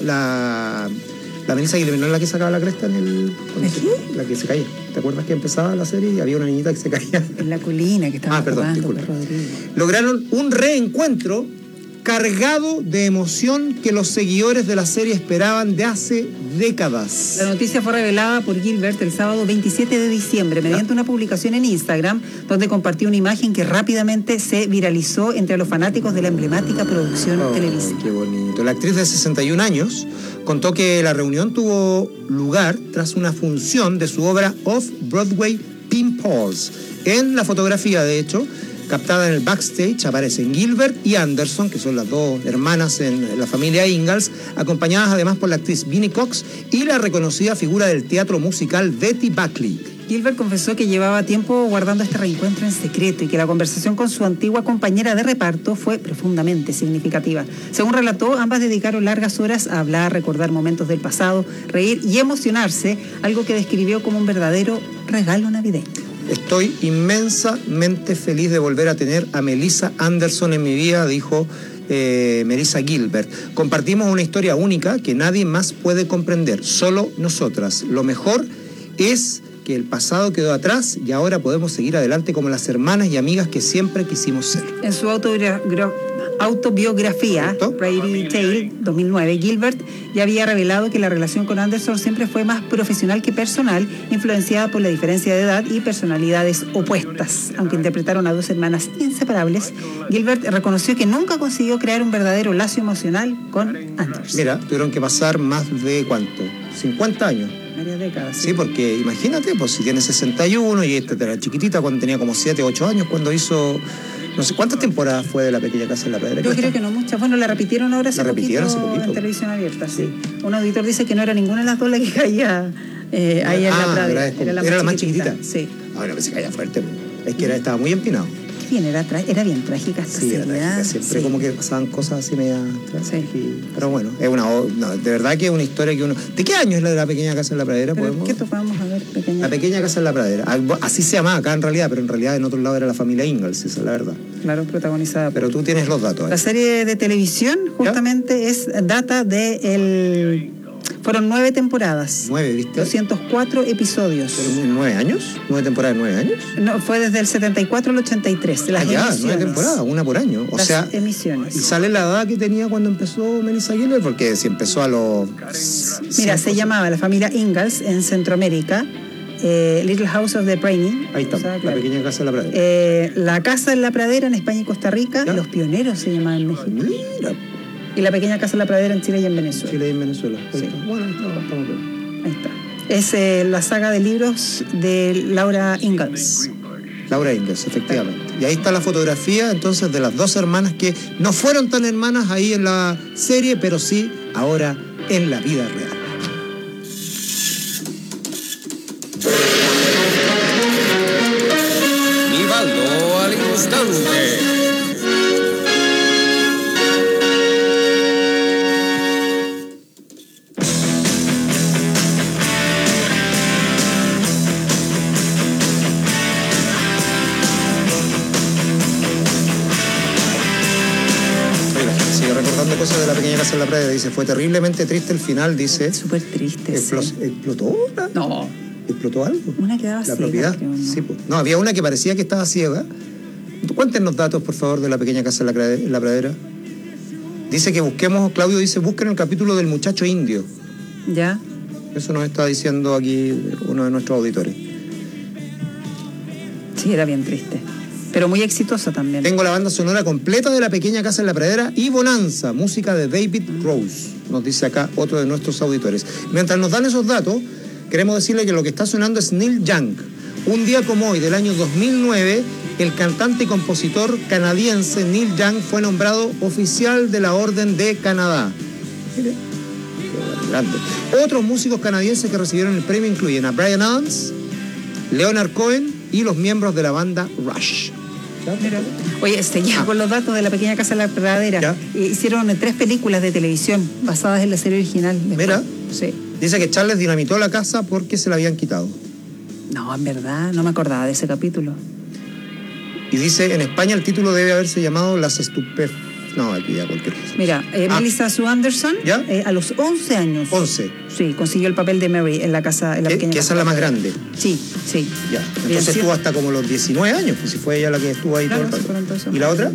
S16: La Melissa Gilbert no es la que sacaba la cresta en el... La que se caía. ¿Te acuerdas que empezaba la serie y había una niñita que se caía?
S17: En la colina que estaba jugando con
S16: Rodrigo. Lograron un reencuentro cargado de emoción que los seguidores de la serie esperaban de hace décadas.
S17: La noticia fue revelada por Gilbert el sábado 27 de diciembre mediante una publicación en Instagram donde compartió una imagen que rápidamente se viralizó entre los fanáticos de la emblemática producción televisiva.
S16: Qué bonito. La actriz de 61 años contó que la reunión tuvo lugar tras una función de su obra Off-Broadway Pinballs. En la fotografía, de hecho, captada en el backstage, aparecen Gilbert y Anderson, que son las dos hermanas en la familia Ingalls, acompañadas además por la actriz Vinnie Cox y la reconocida figura del teatro musical Betty Buckley.
S17: Gilbert confesó que llevaba tiempo guardando este reencuentro en secreto y que la conversación con su antigua compañera de reparto fue profundamente significativa. Según relató, ambas dedicaron largas horas a hablar, recordar momentos del pasado, reír y emocionarse, algo que describió como un verdadero regalo navideño.
S16: Estoy inmensamente feliz de volver a tener a Melissa Anderson en mi vida, dijo Melissa Gilbert. Compartimos una historia única que nadie más puede comprender, solo nosotras. Lo mejor es que el pasado quedó atrás y ahora podemos seguir adelante como las hermanas y amigas que siempre quisimos ser.
S17: En su autobiografía, Fairy Tale 2009, Gilbert ya había revelado que la relación con Anderson siempre fue más profesional que personal, influenciada por la diferencia de edad y personalidades opuestas. Aunque interpretaron a dos hermanas inseparables, Gilbert reconoció que nunca consiguió crear un verdadero lazo emocional con Anderson.
S16: Mira, tuvieron que pasar más de, ¿cuánto? 50 años.
S17: Varias décadas.
S16: Sí, porque imagínate, pues si tiene 61 y esta era chiquitita cuando tenía como 7, 8 años, cuando hizo... No sé, ¿cuántas temporadas fue de La Pequeña Casa en la Pradera?
S17: Yo creo que no muchas. Bueno, la repitieron ahora hace poquito en televisión abierta, sí. Un auditor dice que no era ninguna de las dos la que caía ahí en la Pradera.
S16: Era la más chiquitita.
S17: Sí.
S16: Ahora pensé que caía fuerte. Es que estaba muy empinado.
S17: Bien, era bien trágica esta serie.
S16: Siempre como que pasaban cosas así media trágicas. Sí. Pero bueno, es de verdad que es una historia que uno... ¿De qué año es la de La Pequeña Casa en la Pradera?
S17: ¿Qué tocamos a ver?
S16: La Pequeña Casa en la Pradera. Así se llamaba acá en realidad, pero en realidad en otro lado era la familia Ingalls, esa es la verdad.
S17: Claro, protagonizada.
S16: Pero tú tienes los datos.
S17: La serie de televisión justamente data de fueron 9 temporadas.
S16: 9, ¿viste?
S17: 204 episodios.
S16: ¿Pero en 9 años? ¿9 temporadas en 9 años?
S17: No, fue desde el 74 al 83. Las emisiones.
S16: 9 temporadas, una por año. O sea,
S17: emisiones.
S16: ¿Y sale la edad que tenía cuando empezó Melissa Gilbert? Porque si empezó a los...
S17: Mira, se llamaba la familia Ingalls en Centroamérica. Little House of the Prairie.
S16: Ahí está, La Pequeña Casa en la Pradera.
S17: La Casa en la Pradera en España y Costa Rica. ¿Ya? Los Pioneros se llamaban en México.
S16: Mira.
S17: Y La Pequeña Casa en la Pradera en Chile y en Venezuela.
S16: Chile y en Venezuela.
S17: Sí.
S16: Bueno, estamos bien.
S17: Ahí está. Es la saga de libros de Laura Ingalls.
S16: Laura Ingalls, efectivamente. Y ahí está la fotografía entonces de las dos hermanas que no fueron tan hermanas ahí en la serie, pero sí ahora en la vida real.
S23: Nivaldo al instante.
S16: Cosas de la pequeña casa en la pradera, dice, fue terriblemente triste el final, dice.
S17: Súper triste.
S16: ¿Explotó?
S17: No.
S16: ¿Explotó algo?
S17: Una quedaba
S16: la
S17: ciega,
S16: propiedad.
S17: creo, ¿no?
S16: Sí, pues. No, había una que parecía que estaba ciega. Cuéntenos datos, por favor, de la pequeña casa en la pradera. Dice que busquemos, Claudio dice, busquen el capítulo del muchacho indio.
S17: Ya.
S16: Eso nos está diciendo aquí uno de nuestros auditores.
S17: Sí, era bien triste. Pero muy exitosa también.
S16: Tengo la banda sonora completa de La Pequeña Casa en la Pradera y Bonanza, música de David Rose, nos dice acá otro de nuestros auditores. Mientras nos dan esos datos, queremos decirle que lo que está sonando es Neil Young. Un día como hoy, del año 2009, el cantante y compositor canadiense Neil Young fue nombrado oficial de la Orden de Canadá. Mire, qué grande. Otros músicos canadienses que recibieron el premio incluyen a Bryan Adams, Leonard Cohen y los miembros de la banda Rush.
S17: Mira. Oye, seguía con los datos de La Pequeña Casa en la Pradera. Hicieron 3 películas de televisión basadas en la serie original. Después.
S16: Mira,
S17: sí.
S16: Dice que Charles dinamitó la casa porque se la habían quitado.
S17: No, en verdad, no me acordaba de ese capítulo.
S16: Y dice, en España el título debe haberse llamado No, aquí ya cualquier cosa.
S17: Mira, Melissa Sue Anderson, a los 11 años.
S16: 11.
S17: Sí, consiguió el papel de Mary en la casa, en la pequeña
S16: que
S17: casa.
S16: esa es la más grande.
S17: Sí, sí.
S16: Ya. Entonces estuvo hasta como los 19 años, pues si fue ella la que estuvo ahí
S17: claro,
S16: todo el rato.
S17: entonces,
S16: ¿Y la otra?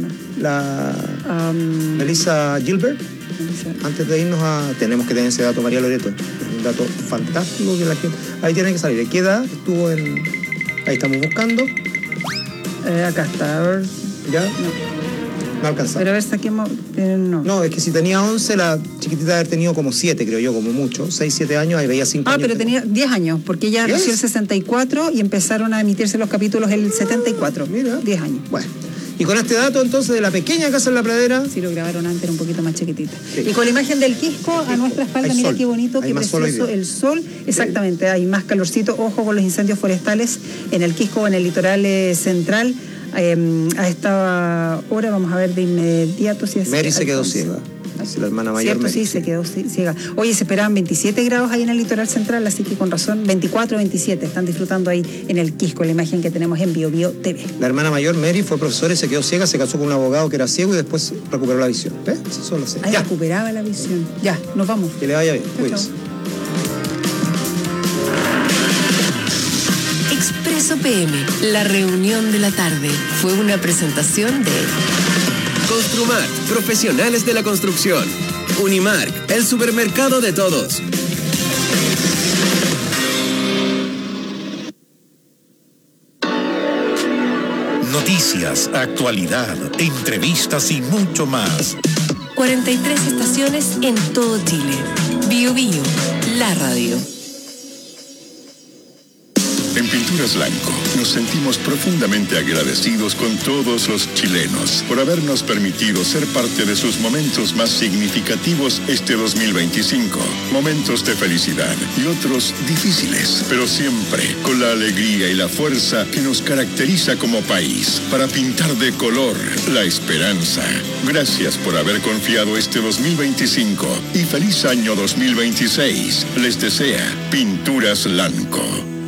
S16: Melissa Gilbert. Antes de irnos tenemos que tener ese dato, María Loreto. Es un dato fantástico que la gente... Ahí tiene que salir. ¿De qué edad estuvo en...? Ahí estamos buscando.
S17: Acá está. A ver.
S16: ¿Ya? No alcanzaba.
S17: Pero a ver, saquemos... no.
S16: No, es que si tenía 11, la chiquitita debe haber tenido como 7, creo yo, como mucho. 6, 7 años, ahí veía 5 años.
S17: Pero tenía 10 años, porque ella nació el 64 y empezaron a emitirse los capítulos el 74.
S16: Mira.
S17: 10 años.
S16: Bueno. Y con este dato, entonces, de La Pequeña Casa en la Pradera...
S17: Sí, lo grabaron antes, era un poquito más chiquitita. Sí. Y con la imagen del Quisco a nuestra espalda, mira qué bonito, qué precioso el sol. Exactamente, hay más calorcito. Ojo con los incendios forestales en el Quisco o en el litoral central. A esta hora vamos a ver de inmediato si es...
S16: Mary se quedó ciega. Es la hermana mayor.
S17: Cierto,
S16: Mary.
S17: sí, se quedó ciega. Oye, se esperaban 27 grados ahí en el litoral central, así que con razón, 24, 27. Están disfrutando ahí en el Quisco, la imagen que tenemos en Bio Bio TV.
S16: La hermana mayor, Mary, fue profesora y se quedó ciega, se casó con un abogado que era ciego y después recuperó la visión. ¿Ves? Eso lo sé.
S17: Ahí recuperaba la visión. Ya, nos vamos.
S16: Que le vaya bien. Cuídense.
S8: Expreso PM, la reunión de la tarde, fue una presentación de
S15: Construmark, profesionales de la construcción. Unimark, el supermercado de todos.
S14: Noticias, actualidad, entrevistas y mucho más.
S8: 43 estaciones en todo Chile. Bio Bio, la radio.
S1: En Pinturas Blanco nos sentimos profundamente agradecidos con todos los chilenos por habernos permitido ser parte de sus momentos más significativos este 2025. Momentos de felicidad y otros difíciles, pero siempre con la alegría y la fuerza que nos caracteriza como país para pintar de color la esperanza. Gracias por haber confiado este 2025 y feliz año 2026. Les desea Pinturas Blanco.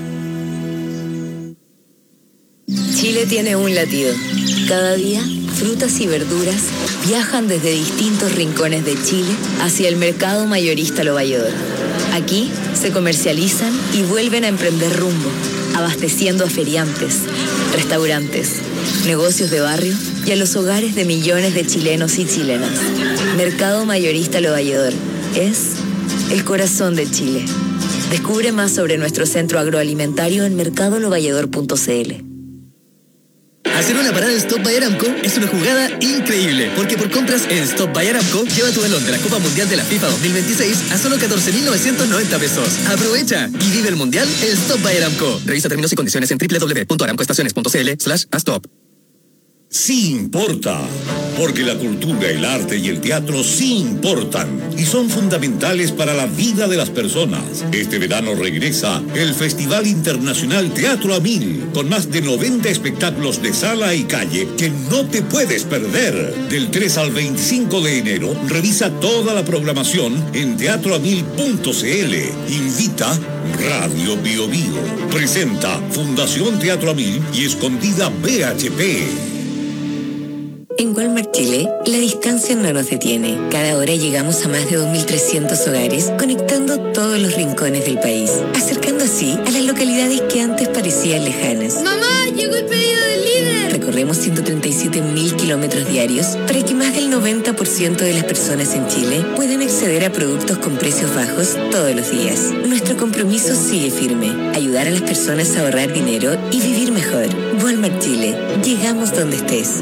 S6: Chile tiene un latido. Cada día, frutas y verduras viajan desde distintos rincones de Chile hacia el mercado mayorista Lo Valledor. Aquí se comercializan y vuelven a emprender rumbo, abasteciendo a feriantes, restaurantes, negocios de barrio y a los hogares de millones de chilenos y chilenas. Mercado mayorista Lo Valledor es el corazón de Chile. Descubre más sobre nuestro centro agroalimentario en mercadolovalledor.cl.
S2: Hacer una parada en Stop by Aramco es una jugada increíble, porque por compras en Stop by Aramco, lleva tu balón de la Copa Mundial de la FIFA 2026 a solo 14.990 pesos. ¡Aprovecha y vive el Mundial en Stop by Aramco! Revisa términos y condiciones en www.aramcoestaciones.cl/stop.
S14: Sí importa, porque la cultura, el arte y el teatro sí importan y son fundamentales para la vida de las personas. Este verano regresa el Festival Internacional Teatro a Mil, con más de 90 espectáculos de sala y calle que no te puedes perder. Del 3 al 25 de enero, revisa toda la programación en teatroamil.cl. Invita Radio Bio Bio. Presenta Fundación Teatro a Mil y Escondida BHP.
S6: En Walmart Chile, la distancia no nos detiene. Cada hora llegamos a más de 2.300 hogares, conectando todos los rincones del país, acercando así a las localidades que antes parecían lejanas.
S13: ¡Mamá, llegó el pedido del líder!
S6: Recorremos 137.000 kilómetros diarios para que más del 90% de las personas en Chile puedan acceder a productos con precios bajos todos los días. Nuestro compromiso sigue firme: ayudar a las personas a ahorrar dinero y vivir mejor. Walmart Chile, llegamos donde estés.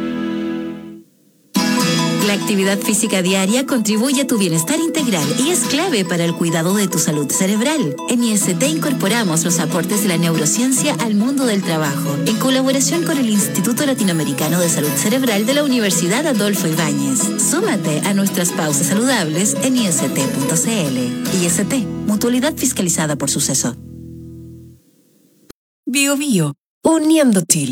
S3: La actividad física diaria contribuye a tu bienestar integral y es clave para el cuidado de tu salud cerebral. En IST incorporamos los aportes de la neurociencia al mundo del trabajo, en colaboración con el Instituto Latinoamericano de Salud Cerebral de la Universidad Adolfo Ibáñez. Súmate a nuestras pausas saludables en ist.cl. IST, mutualidad fiscalizada por Suceso.
S8: Bio Bio, uniendo Chile.